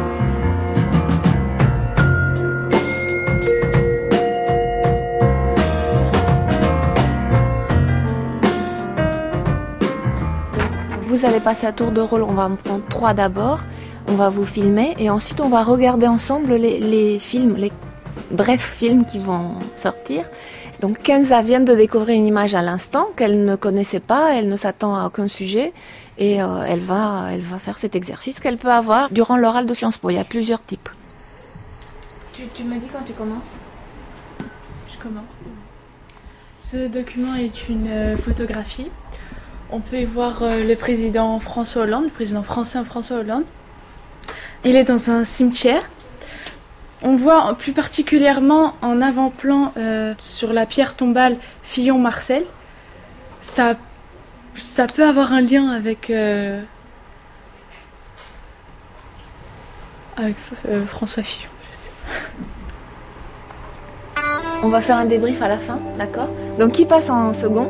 Vous allez passer à tour de rôle, on va en prendre trois d'abord, on va vous filmer, et ensuite on va regarder ensemble les, les films, les brefs films qui vont sortir. Donc Kenza vient de découvrir une image à l'instant qu'elle ne connaissait pas, elle ne s'attend à aucun sujet et euh, elle va, elle va faire cet exercice qu'elle peut avoir durant l'oral de Sciences Po. Il y a plusieurs types. Tu, tu me dis quand tu commences ? Je commence. Ce document est une euh, photographie. On peut y voir euh, le président François Hollande, le président français François Hollande. Il est dans un cimetière. On voit plus particulièrement en avant-plan euh, sur la pierre tombale Fillon-Marcel. Ça, ça peut avoir un lien avec, euh, avec euh, François Fillon. Je sais. On va faire un débrief à la fin, d'accord? Donc qui passe en second?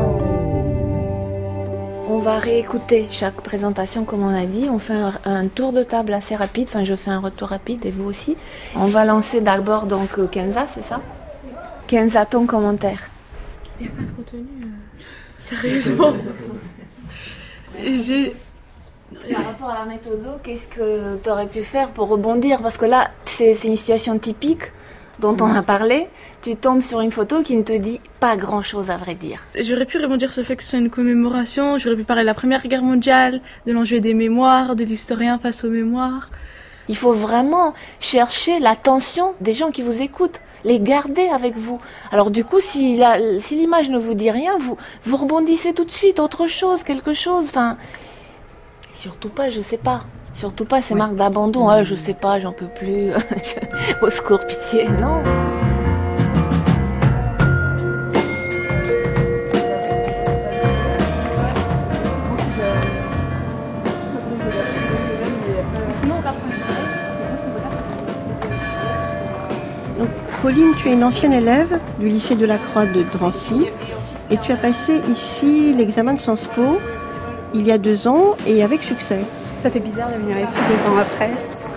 On va réécouter chaque présentation comme on a dit. On fait un, un tour de table assez rapide. Enfin, je fais un retour rapide et vous aussi. On va lancer d'abord donc Kenza, c'est ça? Kenza, ton commentaire. Il n'y a pas de contenu. Euh... Sérieusement. J'ai... Par rapport à la méthode, qu'est-ce que tu aurais pu faire pour rebondir? Parce que là, c'est, c'est une situation typique dont on a parlé. Tu tombes sur une photo qui ne te dit pas grand-chose à vrai dire. J'aurais pu rebondir sur le fait que ce soit une commémoration. J'aurais pu parler de la Première Guerre mondiale, de l'enjeu des mémoires, de l'historien face aux mémoires. Il faut vraiment chercher l'attention des gens qui vous écoutent, les garder avec vous. Alors du coup, si, la, si l'image ne vous dit rien, vous, vous rebondissez tout de suite, autre chose, quelque chose. Enfin, surtout pas, je sais pas. Surtout pas ces ouais. marques d'abandon. Ah, je sais pas, j'en peux plus. Au secours, pitié, non. Donc, Pauline, tu es une ancienne élève du lycée de la Croix de Drancy et tu as passé ici l'examen de Sciences Po il y a deux ans et avec succès. Ça fait bizarre de venir ici deux ans après.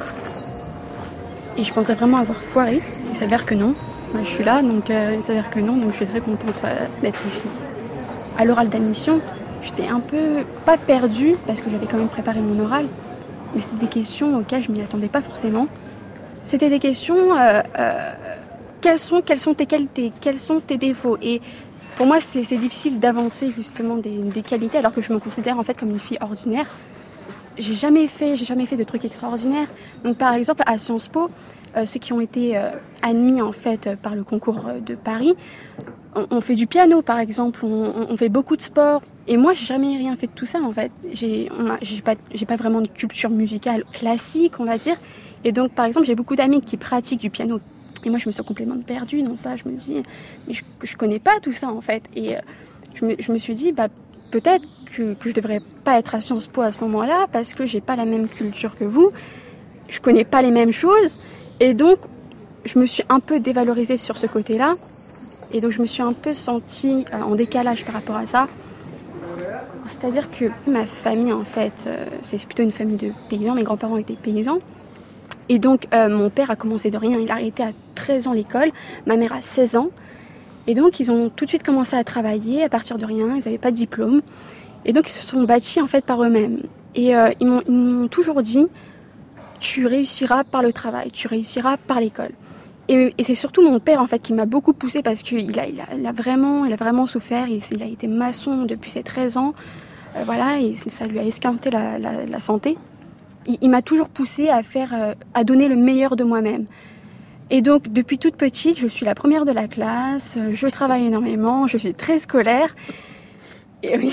Et je pensais vraiment avoir foiré. Il s'avère que non. Moi, je suis là, donc euh, il s'avère que non, donc je suis très contente euh, d'être ici. À l'oral d'admission, j'étais un peu, pas perdue, parce que j'avais quand même préparé mon oral, mais c'est des questions auxquelles je ne m'y attendais pas forcément. C'était des questions, euh, euh, quelles sont, quelles sont tes qualités, quels sont tes défauts? Et pour moi, c'est, c'est difficile d'avancer justement des, des qualités, alors que je me considère en fait comme une fille ordinaire. J'ai jamais fait, j'ai jamais fait de trucs extraordinaires. Donc par exemple à Sciences Po, euh, ceux qui ont été euh, admis en fait par le concours de Paris, on, on fait du piano par exemple, on, on fait beaucoup de sport. Et moi j'ai jamais rien fait de tout ça en fait. J'ai, on a, j'ai pas, j'ai pas vraiment de culture musicale classique on va dire. Et donc par exemple j'ai beaucoup d'amis qui pratiquent du piano. Et moi je me suis complètement perdue dans ça. Je me dis mais je, je connais pas tout ça en fait. Et euh, je, me, je me suis dit bah peut-être que, que je devrais pas être à Sciences Po à ce moment-là parce que j'ai pas la même culture que vous, je connais pas les mêmes choses et donc je me suis un peu dévalorisée sur ce côté-là et donc je me suis un peu sentie en décalage par rapport à ça. C'est-à-dire que ma famille en fait, c'est plutôt une famille de paysans, mes grands-parents étaient paysans et donc euh, mon père a commencé de rien, il a arrêté à treize ans l'école, ma mère à seize ans. Et donc, ils ont tout de suite commencé à travailler à partir de rien. Ils n'avaient pas de diplôme. Et donc, ils se sont bâtis en fait par eux-mêmes. Et euh, ils, m'ont, ils m'ont toujours dit, tu réussiras par le travail, tu réussiras par l'école. Et, et c'est surtout mon père en fait qui m'a beaucoup poussée parce qu'il a, il a, il a, vraiment, il a vraiment souffert. Il, il a été maçon depuis ses treize ans. Euh, voilà, et ça lui a esquinté la, la, la santé. Il, il m'a toujours poussée à faire, euh, à donner le meilleur de moi-même. Et donc, depuis toute petite, je suis la première de la classe, je travaille énormément, je suis très scolaire. Et, oui.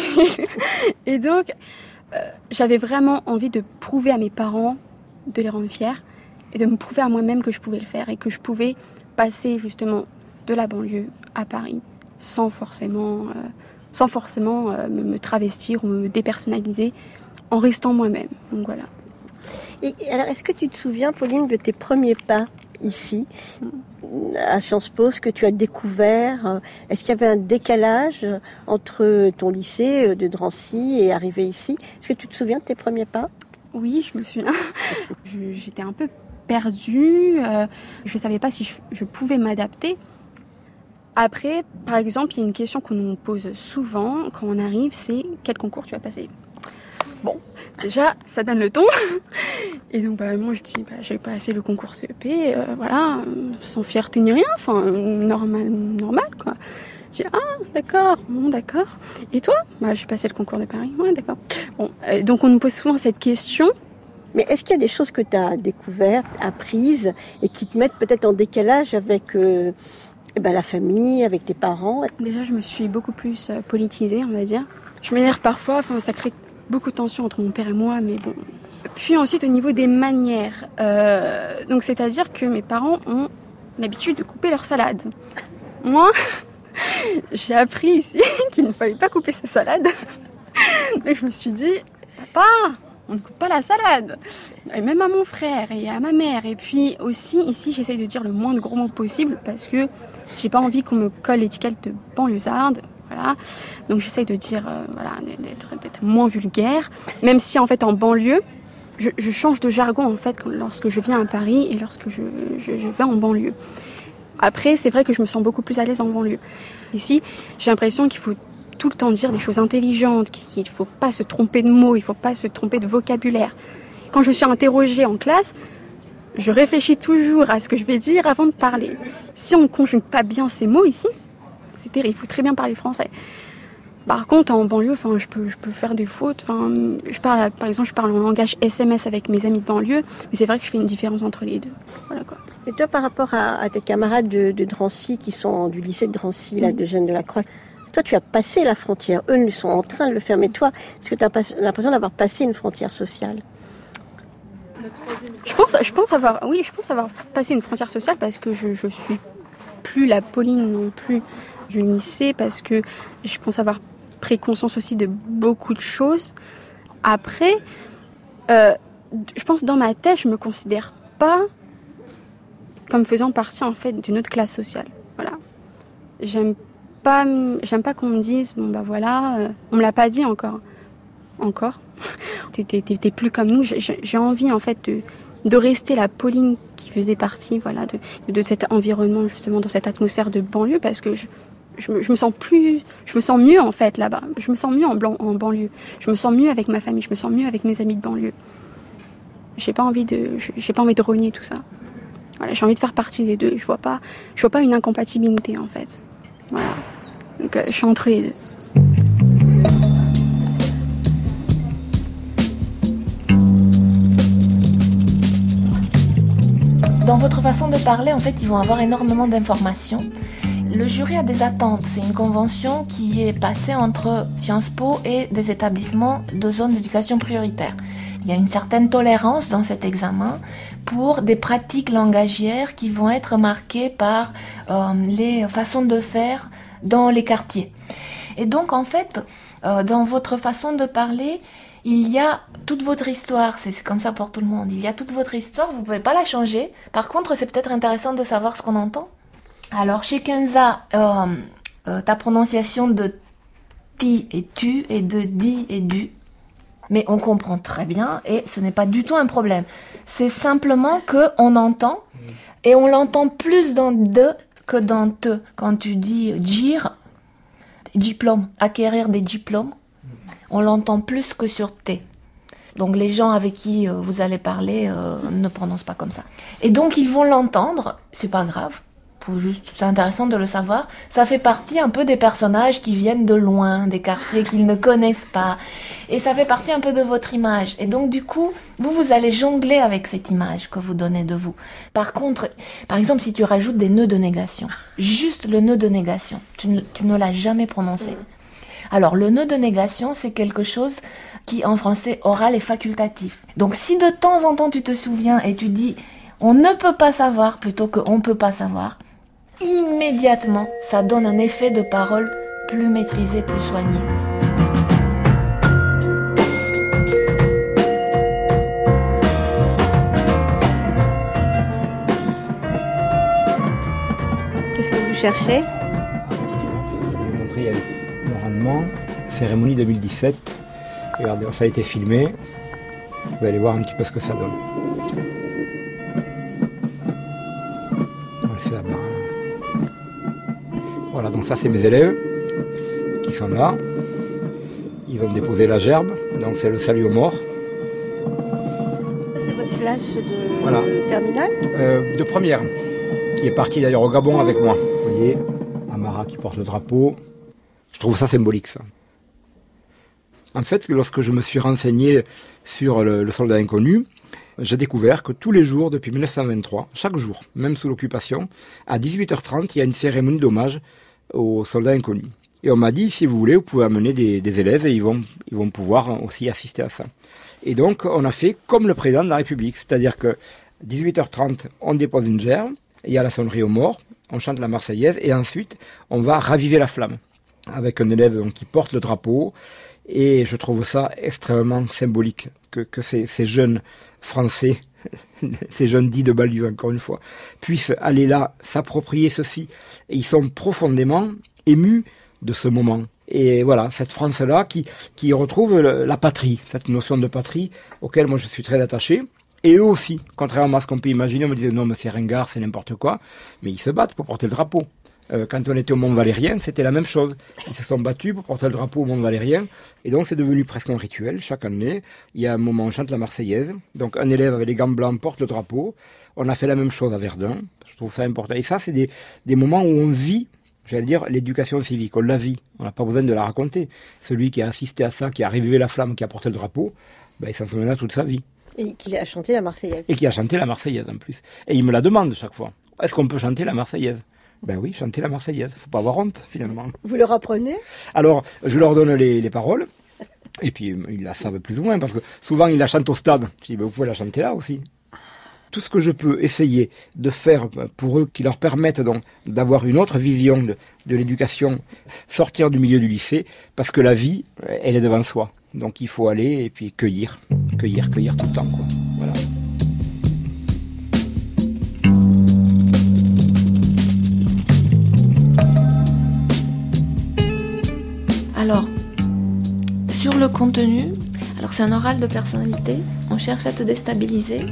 Et donc, euh, j'avais vraiment envie de prouver à mes parents, de les rendre fiers, et de me prouver à moi-même que je pouvais le faire, et que je pouvais passer justement de la banlieue à Paris, sans forcément, euh, sans forcément euh, me, me travestir ou me dépersonnaliser, en restant moi-même. Donc voilà. Et alors, est-ce que tu te souviens, Pauline, de tes premiers pas ici, à Sciences Po, ce que tu as découvert? Est-ce qu'il y avait un décalage entre ton lycée de Drancy et arriver ici? Est-ce que tu te souviens de tes premiers pas? Oui, je me souviens. je, j'étais un peu perdue. Euh, je ne savais pas si je, je pouvais m'adapter. Après, par exemple, il y a une question qu'on nous pose souvent quand on arrive, c'est quel concours tu as passé? Bon, déjà, ça donne le ton. Et donc, bah, moi, je dis, bah, j'ai passé le concours C E P, euh, voilà, sans fierté ni rien, enfin, normal, normal, quoi. Je dis, ah, d'accord, bon, d'accord. Et toi? Bah, j'ai passé le concours de Paris, ouais, d'accord. Bon, euh, donc, on nous pose souvent cette question. Mais est-ce qu'il y a des choses que tu as découvertes, apprises, et qui te mettent peut-être en décalage avec euh, eh ben, la famille, avec tes parents? Déjà, je me suis beaucoup plus euh, politisée, on va dire. Je m'énerve parfois, enfin, ça crée beaucoup de tension entre mon père et moi, mais bon, Puis ensuite, au niveau des manières, euh, donc c'est-à-dire que mes parents ont l'habitude de couper leur salade. Moi, j'ai appris ici qu'il ne fallait pas couper sa salade. Donc je me suis dit, papa, on ne coupe pas la salade. Et même à mon frère et à ma mère. Et puis aussi, ici, j'essaye de dire le moins de gros mots possible parce que j'ai pas envie qu'on me colle l'étiquette de banlieusarde. Voilà. Donc j'essaye de dire, euh, voilà, d'être, d'être moins vulgaire. Même si en fait en banlieue, je, je change de jargon en fait lorsque je viens à Paris et lorsque je, je, je vais en banlieue. Après, c'est vrai que je me sens beaucoup plus à l'aise en banlieue. Ici, j'ai l'impression qu'il faut tout le temps dire des choses intelligentes, qu'il ne faut pas se tromper de mots, il ne faut pas se tromper de vocabulaire. Quand je suis interrogée en classe, je réfléchis toujours à ce que je vais dire avant de parler. Si on ne conjugue pas bien ces mots ici, c'est terrible, il faut très bien parler français. Par contre, en banlieue, enfin, je peux, je peux faire des fautes. Enfin, je parle, par exemple, je parle en langage S M S avec mes amis de banlieue, mais c'est vrai que je fais une différence entre les deux. Voilà quoi. Et toi, par rapport à, à tes camarades de, de Drancy, qui sont du lycée de Drancy, là, de Jeanne de la Croix, toi, tu as passé la frontière. Eux, ils sont en train de le faire. Mais toi, est-ce que tu as pas, l'impression d'avoir passé une frontière sociale ? Je pense, je pense avoir, oui, je pense avoir passé une frontière sociale parce que je, je suis plus la Pauline non plus du lycée, parce que je pense avoir pris conscience aussi de beaucoup de choses. Après, euh, je pense dans ma tête, je me considère pas comme faisant partie en fait d'une autre classe sociale. Voilà. J'aime pas, j'aime pas qu'on me dise bon bah voilà, euh, on me l'a pas dit encore, encore. t'es, t'es, t'es plus comme nous. J'ai, j'ai envie en fait de, de rester la Pauline qui faisait partie, voilà, de, de cet environnement justement, dans cette atmosphère de banlieue, parce que je, je, me, je me sens plus, je me sens mieux en fait là-bas. Je me sens mieux en, blanc, en banlieue. Je me sens mieux avec ma famille. Je me sens mieux avec mes amis de banlieue. J'ai pas envie de, j'ai pas envie de renier tout ça. Voilà, j'ai envie de faire partie des deux. Je vois pas, je vois pas une incompatibilité en fait. Voilà. Donc euh, je suis entre les deux. Dans votre façon de parler, en fait, ils vont avoir énormément d'informations. Le jury a des attentes. C'est une convention qui est passée entre Sciences Po et des établissements de zone d'éducation prioritaire. Il y a une certaine tolérance dans cet examen pour des pratiques langagières qui vont être marquées par euh, les façons de faire dans les quartiers. Et donc, en fait, euh, dans votre façon de parler, il y a toute votre histoire. C'est, c'est comme ça pour tout le monde. Il y a toute votre histoire, vous ne pouvez pas la changer. Par contre, c'est peut-être intéressant de savoir ce qu'on entend. Alors, chez Kenza, euh, euh, ta prononciation de ti et tu et de di et du, mais on comprend très bien et ce n'est pas du tout un problème. C'est simplement qu'on entend et on l'entend plus dans de que dans te. Quand tu dis gir, diplôme, acquérir des diplômes, on l'entend plus que sur t. Donc les gens avec qui euh, vous allez parler euh, ne prononcent pas comme ça. Et donc ils vont l'entendre, c'est pas grave. Faut juste, c'est intéressant de le savoir. Ça fait partie un peu des personnages qui viennent de loin, des quartiers qu'ils ne connaissent pas. Et ça fait partie un peu de votre image. Et donc, du coup, vous, vous allez jongler avec cette image que vous donnez de vous. Par contre, par exemple, si tu rajoutes des nœuds de négation, juste le nœud de négation, tu ne, tu ne l'as jamais prononcé. Alors, le nœud de négation, c'est quelque chose qui, en français oral, est facultatif. Donc, si de temps en temps, tu te souviens et tu dis « on ne peut pas savoir » plutôt que « on peut pas savoir », immédiatement, ça donne un effet de parole plus maîtrisé, plus soigné. Qu'est-ce que vous cherchez ? Je vais vous montrer avec le rendement, cérémonie deux mille dix-sept. Regardez, ça a été filmé. Vous allez voir un petit peu ce que ça donne. On va le faire là. Voilà, donc ça c'est mes élèves qui sont là. Ils ont déposé la gerbe, donc c'est le salut aux morts. C'est votre classe de voilà. terminale euh, De première, qui est partie d'ailleurs au Gabon avec moi. Vous voyez, Amara qui porte le drapeau. Je trouve ça symbolique, ça. En fait, lorsque je me suis renseigné sur le, le soldat inconnu, j'ai découvert que tous les jours, depuis mille neuf cent vingt-trois, chaque jour, même sous l'occupation, à dix-huit heures trente, il y a une cérémonie d'hommage aux soldats inconnus. Et on m'a dit, si vous voulez, vous pouvez amener des, des élèves et ils vont, ils vont pouvoir aussi assister à ça. Et donc, on a fait comme le président de la République. C'est-à-dire que dix-huit heures trente, on dépose une gerbe, il y a la sonnerie aux morts, on chante la Marseillaise et ensuite, on va raviver la flamme avec un élève donc, qui porte le drapeau. Et je trouve ça extrêmement symbolique que, que ces, ces jeunes Français, ces jeunes dits de banlieue, encore une fois, puissent aller là, s'approprier ceci. Et ils sont profondément émus de ce moment. Et voilà, cette France-là qui, qui retrouve le, la patrie, cette notion de patrie auquel moi je suis très attaché. Et eux aussi, contrairement à ce qu'on peut imaginer, on me disait non mais c'est ringard, c'est n'importe quoi. Mais ils se battent pour porter le drapeau. Euh, quand on était au Mont Valérien, c'était la même chose. Ils se sont battus pour porter le drapeau au Mont Valérien. Et donc, c'est devenu presque un rituel. Chaque année, il y a un moment où on chante la Marseillaise. Donc, un élève avec les gants blancs porte le drapeau. On a fait la même chose à Verdun. Je trouve ça important. Et ça, c'est des, des moments où on vit, j'allais dire, l'éducation civique. On la vit. On n'a pas besoin de la raconter. Celui qui a assisté à ça, qui a ravivé la flamme, qui a porté le drapeau, ben, il s'en souviendra toute sa vie. Et qui a chanté la Marseillaise. Et qui a chanté la Marseillaise, en plus. Et il me la demande chaque fois. Est-ce qu'on peut chanter la Marseillaise ? Ben oui, chanter la Marseillaise, faut pas avoir honte finalement. Vous leur apprenez ? Alors, je leur donne les, les paroles, et puis ils la savent plus ou moins, parce que souvent ils la chantent au stade. Je dis, ben, vous pouvez la chanter là aussi. Tout ce que je peux essayer de faire pour eux, qui leur permettent donc d'avoir une autre vision de, de l'éducation, sortir du milieu du lycée, parce que la vie, elle est devant soi. Donc il faut aller et puis cueillir, cueillir, cueillir tout le temps, quoi. Voilà. Alors, sur le contenu, alors c'est un oral de personnalité, on cherche à te déstabiliser.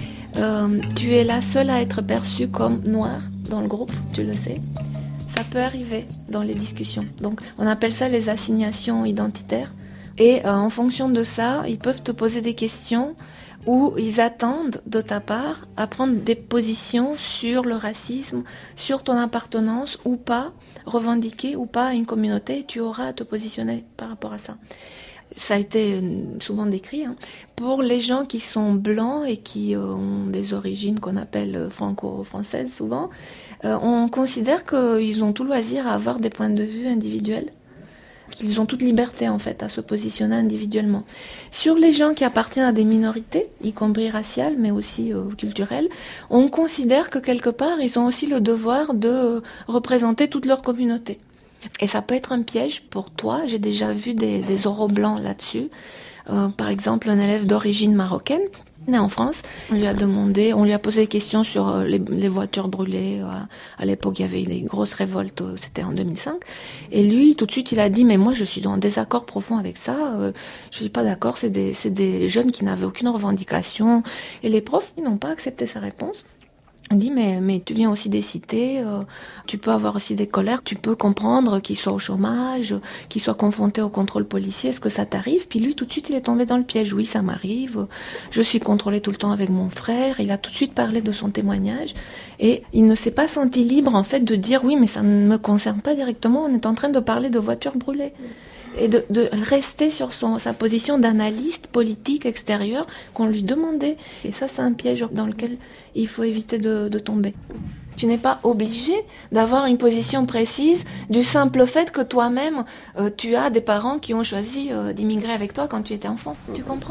Euh, tu es la seule à être perçue comme noire dans le groupe, tu le sais. Ça peut arriver dans les discussions. Donc, on appelle ça les assignations identitaires. Et euh, en fonction de ça, ils peuvent te poser des questions où ils attendent de ta part à prendre des positions sur le racisme, sur ton appartenance ou pas, revendiquer ou pas à une communauté, tu auras à te positionner par rapport à ça. Ça a été souvent décrit, hein. Pour les gens qui sont blancs et qui euh, ont des origines qu'on appelle franco-françaises souvent, euh, on considère qu'ils ont tout loisir à avoir des points de vue individuels, qu'ils ont toute liberté en fait à se positionner individuellement. Sur les gens qui appartiennent à des minorités, y compris raciales mais aussi euh, culturelles, on considère que quelque part ils ont aussi le devoir de euh, représenter toute leur communauté. Et ça peut être un piège pour toi. J'ai déjà vu des, des oraux blancs là-dessus. Euh, par exemple, un élève d'origine marocaine, né en France, on lui a demandé, on lui a posé des questions sur euh, les, les voitures brûlées. Euh, à l'époque, il y avait des grosses révoltes, euh, c'était en deux mille cinq. Et lui, tout de suite, il a dit, mais moi, je suis en désaccord profond avec ça. Euh, je suis pas d'accord, c'est des, c'est des jeunes qui n'avaient aucune revendication. Et les profs, ils n'ont pas accepté sa réponse. On dit, mais, mais tu viens aussi des cités, euh, tu peux avoir aussi des colères, tu peux comprendre qu'ils soient au chômage, qu'ils soient confrontés au contrôle policier, est-ce que ça t'arrive ? Puis lui, tout de suite, il est tombé dans le piège. Oui, ça m'arrive, je suis contrôlé tout le temps avec mon frère. Il a tout de suite parlé de son témoignage et il ne s'est pas senti libre, en fait, de dire, oui, mais ça ne me concerne pas directement, on est en train de parler de voitures brûlées. Et de, de rester sur son, sa position d'analyste politique extérieur qu'on lui demandait. Et ça, c'est un piège dans lequel il faut éviter de, de tomber. Tu n'es pas obligé d'avoir une position précise du simple fait que toi-même, euh, tu as des parents qui ont choisi euh, d'immigrer avec toi quand tu étais enfant. Tu comprends ?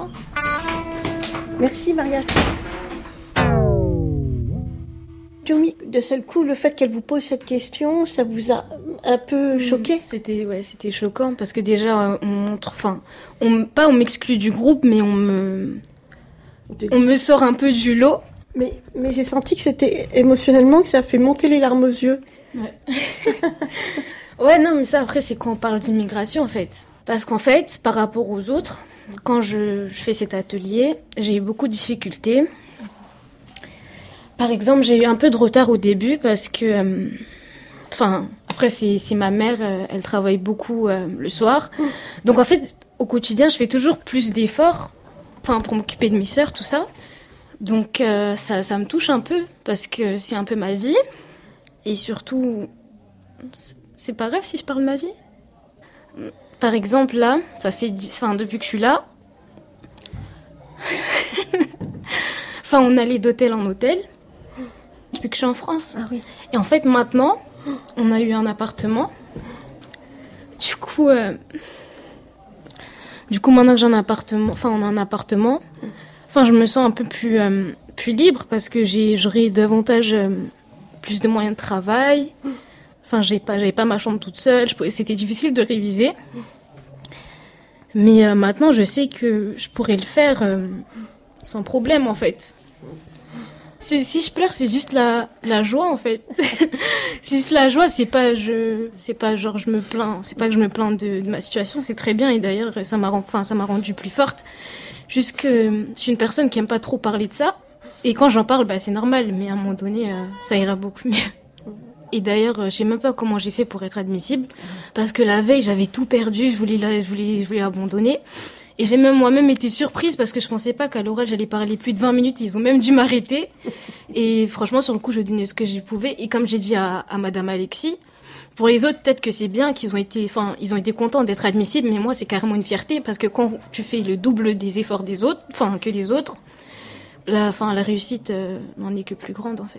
Merci, Maria. Tumi, de seul coup, le fait qu'elle vous pose cette question, ça vous a un peu choqué ? C'était, ouais, c'était choquant parce que déjà, on montre, enfin, on, pas on m'exclut du groupe, mais on me, on me sort un peu du lot. Mais, mais j'ai senti que c'était émotionnellement que ça a fait monter les larmes aux yeux. Ouais. Ouais, non, mais ça après, c'est quand on parle d'immigration en fait, parce qu'en fait, par rapport aux autres, quand je, je fais cet atelier, j'ai eu beaucoup de difficultés. Par exemple, j'ai eu un peu de retard au début parce que, euh, enfin, après c'est, c'est ma mère, euh, elle travaille beaucoup euh, le soir. Donc en fait, au quotidien, je fais toujours plus d'efforts, enfin, pour m'occuper de mes sœurs, tout ça. Donc euh, ça, ça me touche un peu parce que c'est un peu ma vie. Et surtout, c'est pas grave si je parle de ma vie. Par exemple, là, ça fait, enfin, depuis que je suis là, enfin, on allait d'hôtel en hôtel. Depuis que je suis en France. Ah oui. Et en fait, maintenant, on a eu un appartement. Du coup, euh, du coup, maintenant que j'ai un appartement, enfin, on a un appartement, enfin, je me sens un peu plus, euh, plus libre parce que j'ai, j'aurai davantage euh, plus de moyens de travail. Enfin, j'ai pas, j'avais pas ma chambre toute seule. Je pouvais, c'était difficile de réviser. Mais euh, maintenant, je sais que je pourrais le faire euh, sans problème, en fait. C'est, si je pleure, c'est juste la, la joie, en fait. C'est juste la joie, c'est pas, je, c'est pas genre je me plains, c'est pas que je me plains de, de ma situation, c'est très bien. Et d'ailleurs, ça m'a, enfin, ça m'a rendue plus forte. Juste que je suis une personne qui aime pas trop parler de ça. Et quand j'en parle, bah, c'est normal. Mais à un moment donné, euh, ça ira beaucoup mieux. Et d'ailleurs, euh, je sais même pas comment j'ai fait pour être admissible. Parce que la veille, j'avais tout perdu, je voulais, je voulais, je voulais abandonner. Et j'ai même moi-même été surprise parce que je pensais pas qu'à l'oral j'allais parler plus de vingt minutes. Ils ont même dû m'arrêter. Et franchement, sur le coup, je donnais ce que je pouvais. Et comme j'ai dit à, à Madame Alexis, pour les autres, peut-être que c'est bien qu'ils ont été, enfin, ils ont été contents d'être admissibles. Mais moi, c'est carrément une fierté parce que quand tu fais le double des efforts des autres, enfin, que les autres, la, enfin, la réussite euh, n'en est que plus grande en fait.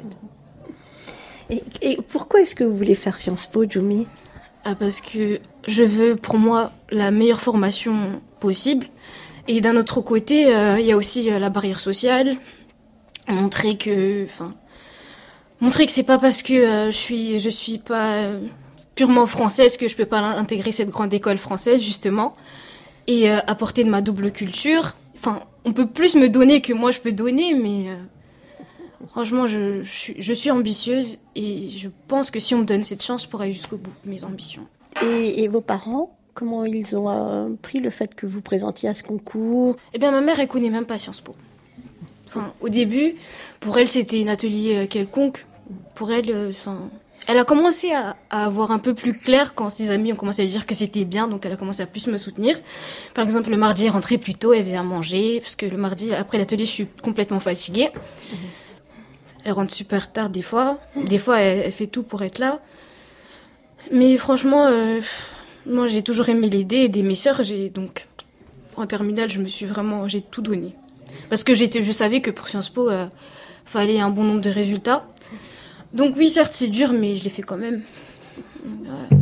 Et, et pourquoi est-ce que vous voulez faire Sciences Po, Djoumi ? Ah, parce que je veux, pour moi, la meilleure formation possible. Et d'un autre côté, il euh, y a aussi euh, la barrière sociale. Montrer que, enfin, montrer que c'est pas parce que euh, je suis, je suis pas euh, purement française que je peux pas intégrer cette grande école française, justement. Et euh, apporter de ma double culture. Enfin, on peut plus me donner que moi je peux donner, mais euh, franchement, je, je, je suis ambitieuse et je pense que si on me donne cette chance, je pourrai aller jusqu'au bout de mes ambitions. Et, et vos parents, comment ils ont euh, pris le fait que vous présentiez à ce concours ? Eh bien, ma mère, elle connaît même pas Sciences Po. Enfin, au début, pour elle, c'était un atelier euh, quelconque. Pour elle, euh, enfin, elle a commencé à, à avoir un peu plus clair quand ses amis ont commencé à dire que c'était bien, donc elle a commencé à plus me soutenir. Par exemple, le mardi, elle rentrait plus tôt, elle faisait à manger, parce que le mardi, après l'atelier, je suis complètement fatiguée. Mmh. Elle rentre super tard des fois. Des fois, elle, elle fait tout pour être là. Mais franchement, euh, moi, j'ai toujours aimé l'aider, aider mes sœurs. J'ai, donc, en terminale, je me suis vraiment, j'ai tout donné. Parce que j'étais, je savais que pour Sciences Po, euh, fallait un bon nombre de résultats. Donc oui, certes, c'est dur, mais je l'ai fait quand même. Ouais.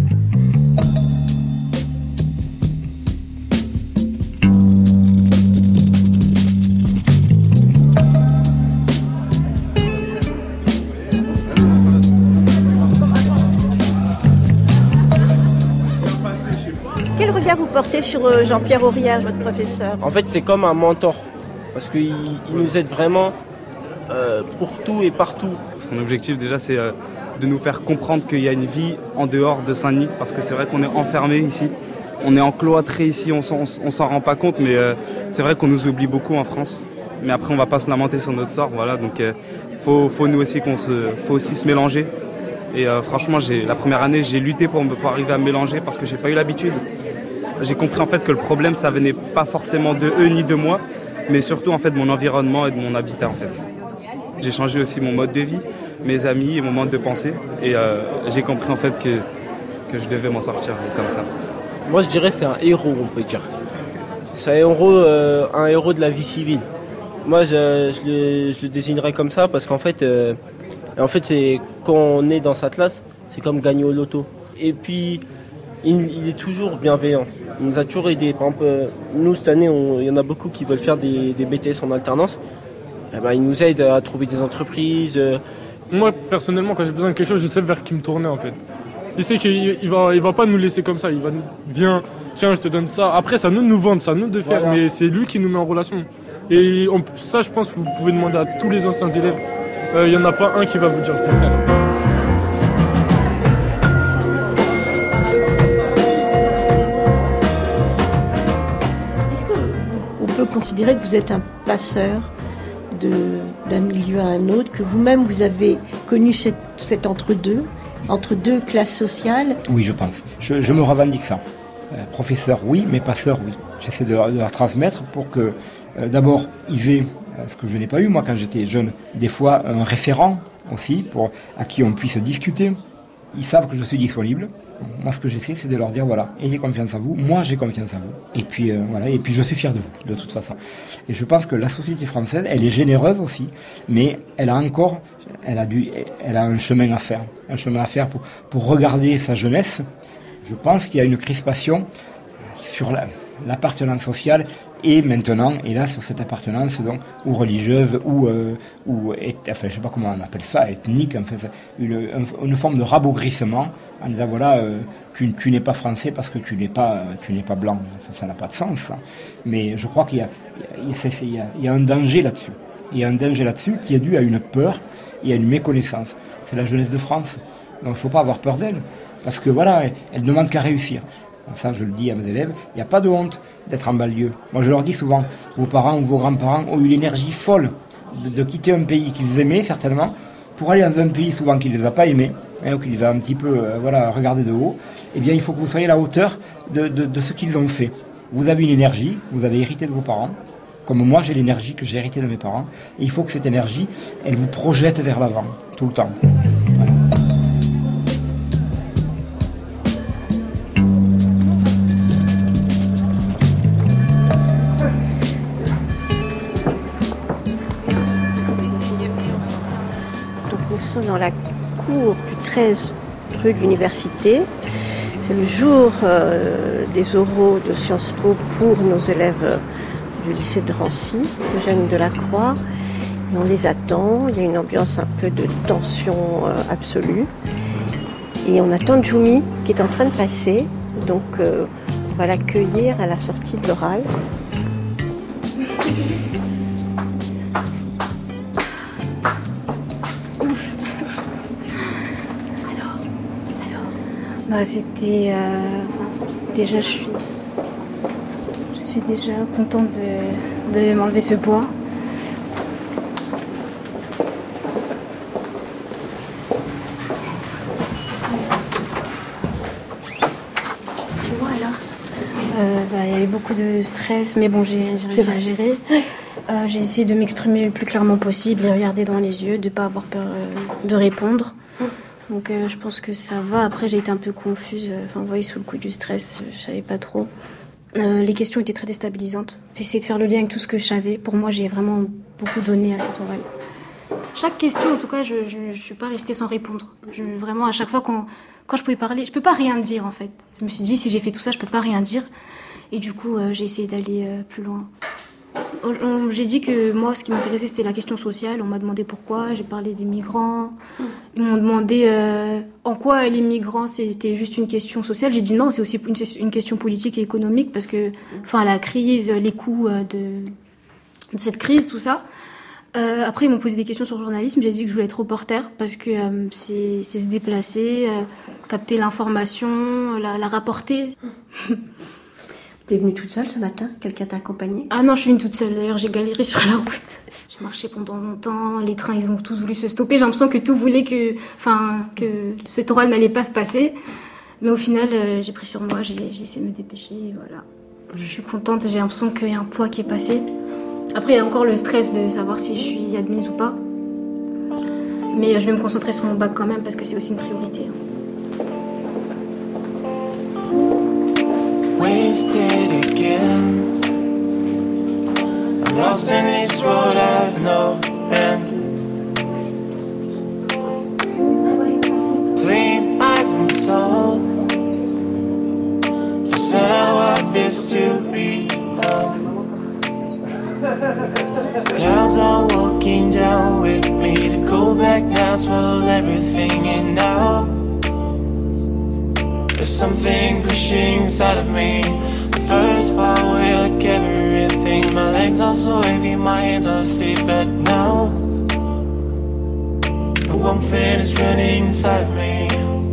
Quel regard vous portez sur Jean-Pierre Aurière, votre professeur ? En fait, c'est comme un mentor, parce qu'il il nous aide vraiment euh, pour tout et partout. Son objectif déjà, c'est euh, de nous faire comprendre qu'il y a une vie en dehors de Saint-Denis, parce que c'est vrai qu'on est enfermé ici, on est encloîtré ici, on s'en, on s'en rend pas compte, mais euh, c'est vrai qu'on nous oublie beaucoup en France. Mais après, on va pas se lamenter sur notre sort, voilà. Donc, euh, faut, faut nous aussi qu'on se, faut aussi se mélanger. Et euh, franchement, j'ai, la première année, j'ai lutté pour, pour arriver à me mélanger parce que j'ai pas eu l'habitude. J'ai compris en fait que le problème, ça venait pas forcément de eux ni de moi, mais surtout en fait de mon environnement et de mon habitat en fait. J'ai changé aussi mon mode de vie, mes amis et mon mode de pensée, et euh, j'ai compris en fait que, que je devais m'en sortir comme ça. Moi, je dirais que c'est un héros, on peut dire. C'est un héros, euh, un héros de la vie civile. Moi, je, je, le, je le désignerais comme ça parce qu'en fait, euh, en fait, c'est quand on est dans sa classe, c'est comme gagner au loto. Et puis, il, il est toujours bienveillant. Il nous a toujours aidés. Par exemple, nous, cette année, on, il y en a beaucoup qui veulent faire des, des B T S en alternance. Et ben, il nous aide à trouver des entreprises. Moi, personnellement, quand j'ai besoin de quelque chose, je sais vers qui me tourner, en fait. Il sait qu'il il va, il va pas nous laisser comme ça. Il va nous, viens, tiens, je te donne ça. Après, c'est à nous de nous vendre, c'est à nous de faire. Voilà. Mais c'est lui qui nous met en relation. Et on, ça, je pense que vous pouvez demander à tous les anciens élèves. Il euh, n'y en a pas un qui va vous dire le contraire. Est-ce qu'on peut considérer que vous êtes un passeur de, d'un milieu à un autre, que vous-même vous avez connu cette, cet entre-deux, entre deux classes sociales ? Oui, je pense. Je, je me revendique ça. Euh, professeur, oui, mais passeur, oui. J'essaie de, de leur transmettre pour que, euh, d'abord, ils aient, euh, ce que je n'ai pas eu, moi, quand j'étais jeune, des fois, un référent aussi, pour, à qui on puisse discuter. Ils savent que je suis disponible. Moi, ce que j'essaie, c'est de leur dire, voilà, ayez confiance en vous. Moi, j'ai confiance en vous. Et puis, euh, voilà, et puis je suis fier de vous, de toute façon. Et je pense que la société française, elle est généreuse aussi, mais elle a encore, elle a, du, elle a un chemin à faire. Un chemin à faire pour, pour regarder sa jeunesse je pense qu'il y a une crispation sur la, l'appartenance sociale et maintenant, et là, sur cette appartenance donc, ou religieuse, ou, euh, ou et, enfin, je sais pas comment on appelle ça, ethnique, en fait, une, une forme de rabaugrissement, en disant, voilà, euh, tu, tu n'es pas français parce que tu n'es pas, tu n'es pas blanc. Ça, ça n'a pas de sens. Ça. Mais je crois qu'il y a, il y a, c'est, il y a, il y a un danger là-dessus. Il y a un danger là-dessus qui est dû à une peur et à une méconnaissance. C'est la jeunesse de France. Donc, il ne faut pas avoir peur d'elle. Parce que, voilà, elle, elle ne demande qu'à réussir. Ça, je le dis à mes élèves, il n'y a pas de honte d'être en banlieue. Moi, je leur dis souvent, vos parents ou vos grands-parents ont eu l'énergie folle de, de quitter un pays qu'ils aimaient, certainement, pour aller dans un pays souvent qui ne les a pas aimés, hein, ou qui les a un petit peu euh, voilà, regardés de haut. Eh bien, il faut que vous soyez à la hauteur de, de, de ce qu'ils ont fait. Vous avez une énergie, vous avez hérité de vos parents, comme moi, j'ai l'énergie que j'ai héritée de mes parents. Et il faut que cette énergie, elle vous projette vers l'avant, tout le temps. Voilà. Dans la cour du treize rue de l'Université. C'est le jour euh, des oraux de Sciences Po pour nos élèves euh, du lycée de Drancy, Eugène Delacroix. Et on les attend, il y a une ambiance un peu de tension euh, absolue. Et on attend Jumi qui est en train de passer, donc euh, on va l'accueillir à la sortie de l'oral. Bah, c'était euh, déjà je suis je suis déjà contente de, de m'enlever ce poids. Tu vois alors euh, bah, il y avait beaucoup de stress, mais bon, j'ai, j'ai réussi à gérer. Euh, j'ai essayé de m'exprimer le plus clairement possible, les regarder dans les yeux, de ne pas avoir peur euh, de répondre. Donc euh, je pense que ça va. Après, j'ai été un peu confuse. Enfin, vous voyez, sous le coup du stress, je, je savais pas trop. Euh, les questions étaient très déstabilisantes. J'ai essayé de faire le lien avec tout ce que je savais. Pour moi, j'ai vraiment beaucoup donné à cette oral. Chaque question, en tout cas, je ne suis pas restée sans répondre. Je, vraiment, à chaque fois, quand, quand je pouvais parler, je peux pas rien dire, en fait. Je me suis dit, si j'ai fait tout ça, je peux pas rien dire. Et du coup, euh, j'ai essayé d'aller euh, plus loin. J'ai dit que moi, ce qui m'intéressait, c'était la question sociale. On m'a demandé pourquoi. J'ai parlé des migrants. Ils m'ont demandé euh, en quoi les migrants, c'était juste une question sociale. J'ai dit non, c'est aussi une, une question politique et économique parce que, enfin, la crise, les coûts de, de cette crise, tout ça. Euh, après, ils m'ont posé des questions sur le journalisme. J'ai dit que je voulais être reporter parce que euh, c'est, c'est se déplacer, euh, capter l'information, la, la rapporter. T'es venue toute seule ce matin? Quelqu'un t'a accompagnée? Ah non, je suis venue toute seule. D'ailleurs, j'ai galéré sur la route. J'ai marché pendant longtemps. Les trains, ils ont tous voulu se stopper. J'ai l'impression que tout voulait que, enfin, que cet oral n'allait pas se passer. Mais au final, euh, j'ai pris sur moi. J'ai, j'ai essayé de me dépêcher. Voilà. Je suis contente. J'ai l'impression qu'il y a un poids qui est passé. Après, il y a encore le stress de savoir si je suis admise ou pas. Mais je vais me concentrer sur mon bac quand même parce que c'est aussi une priorité. Wasted again. I'm lost in this world at no end. Clean eyes and soul. You said I want this to be done. Clouds are walking down with me. To go back now swallows everything in now. There's something pushing inside of me. The first far away like everything. My legs are so heavy, my hands are stiff. But now the one thing is running inside of me.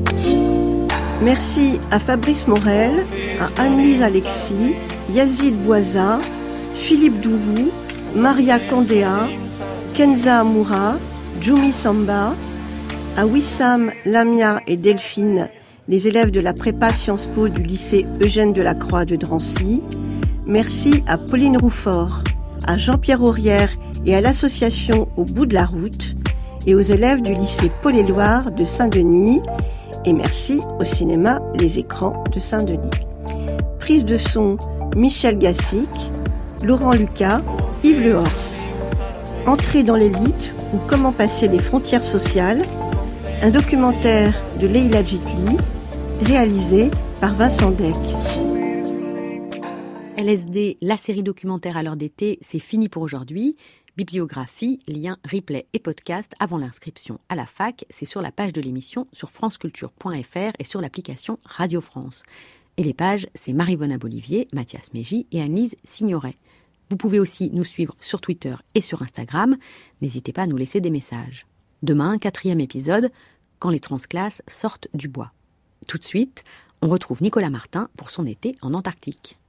Merci à Fabrice Morel, à Anne-Lise Alexis, Yazid Bouaza, Philippe Douvou, Maria Candéa, Kenza Amoura, Jumi Samba, à Wissam, Lamia et Delphine, les élèves de la prépa Sciences Po du lycée Eugène Delacroix de Drancy. Merci à Pauline Roufort, à Jean-Pierre Aurière et à l'association Au bout de la route, et aux élèves du lycée Paul-et-Loire de Saint-Denis. Et merci au cinéma Les Écrans de Saint-Denis. Prise de son, Michel Gassic, Laurent Lucas, Yves Lehors. Entrée dans l'élite ou comment passer les frontières sociales, un documentaire de Leila Djitli, réalisé par Vincent Deck. L S D, la série documentaire à l'heure d'été, c'est fini pour aujourd'hui. Bibliographie, liens, replay et podcast avant l'inscription à la fac, c'est sur la page de l'émission sur franceculture point f r et sur l'application Radio France. Et les pages, c'est Marie-Bona Bolivier, Mathias Mégy et Annelise Signoret. Vous pouvez aussi nous suivre sur Twitter et sur Instagram. N'hésitez pas à nous laisser des messages. Demain, quatrième épisode, quand les transclasses sortent du bois. Tout de suite, on retrouve Nicolas Martin pour son été en Antarctique.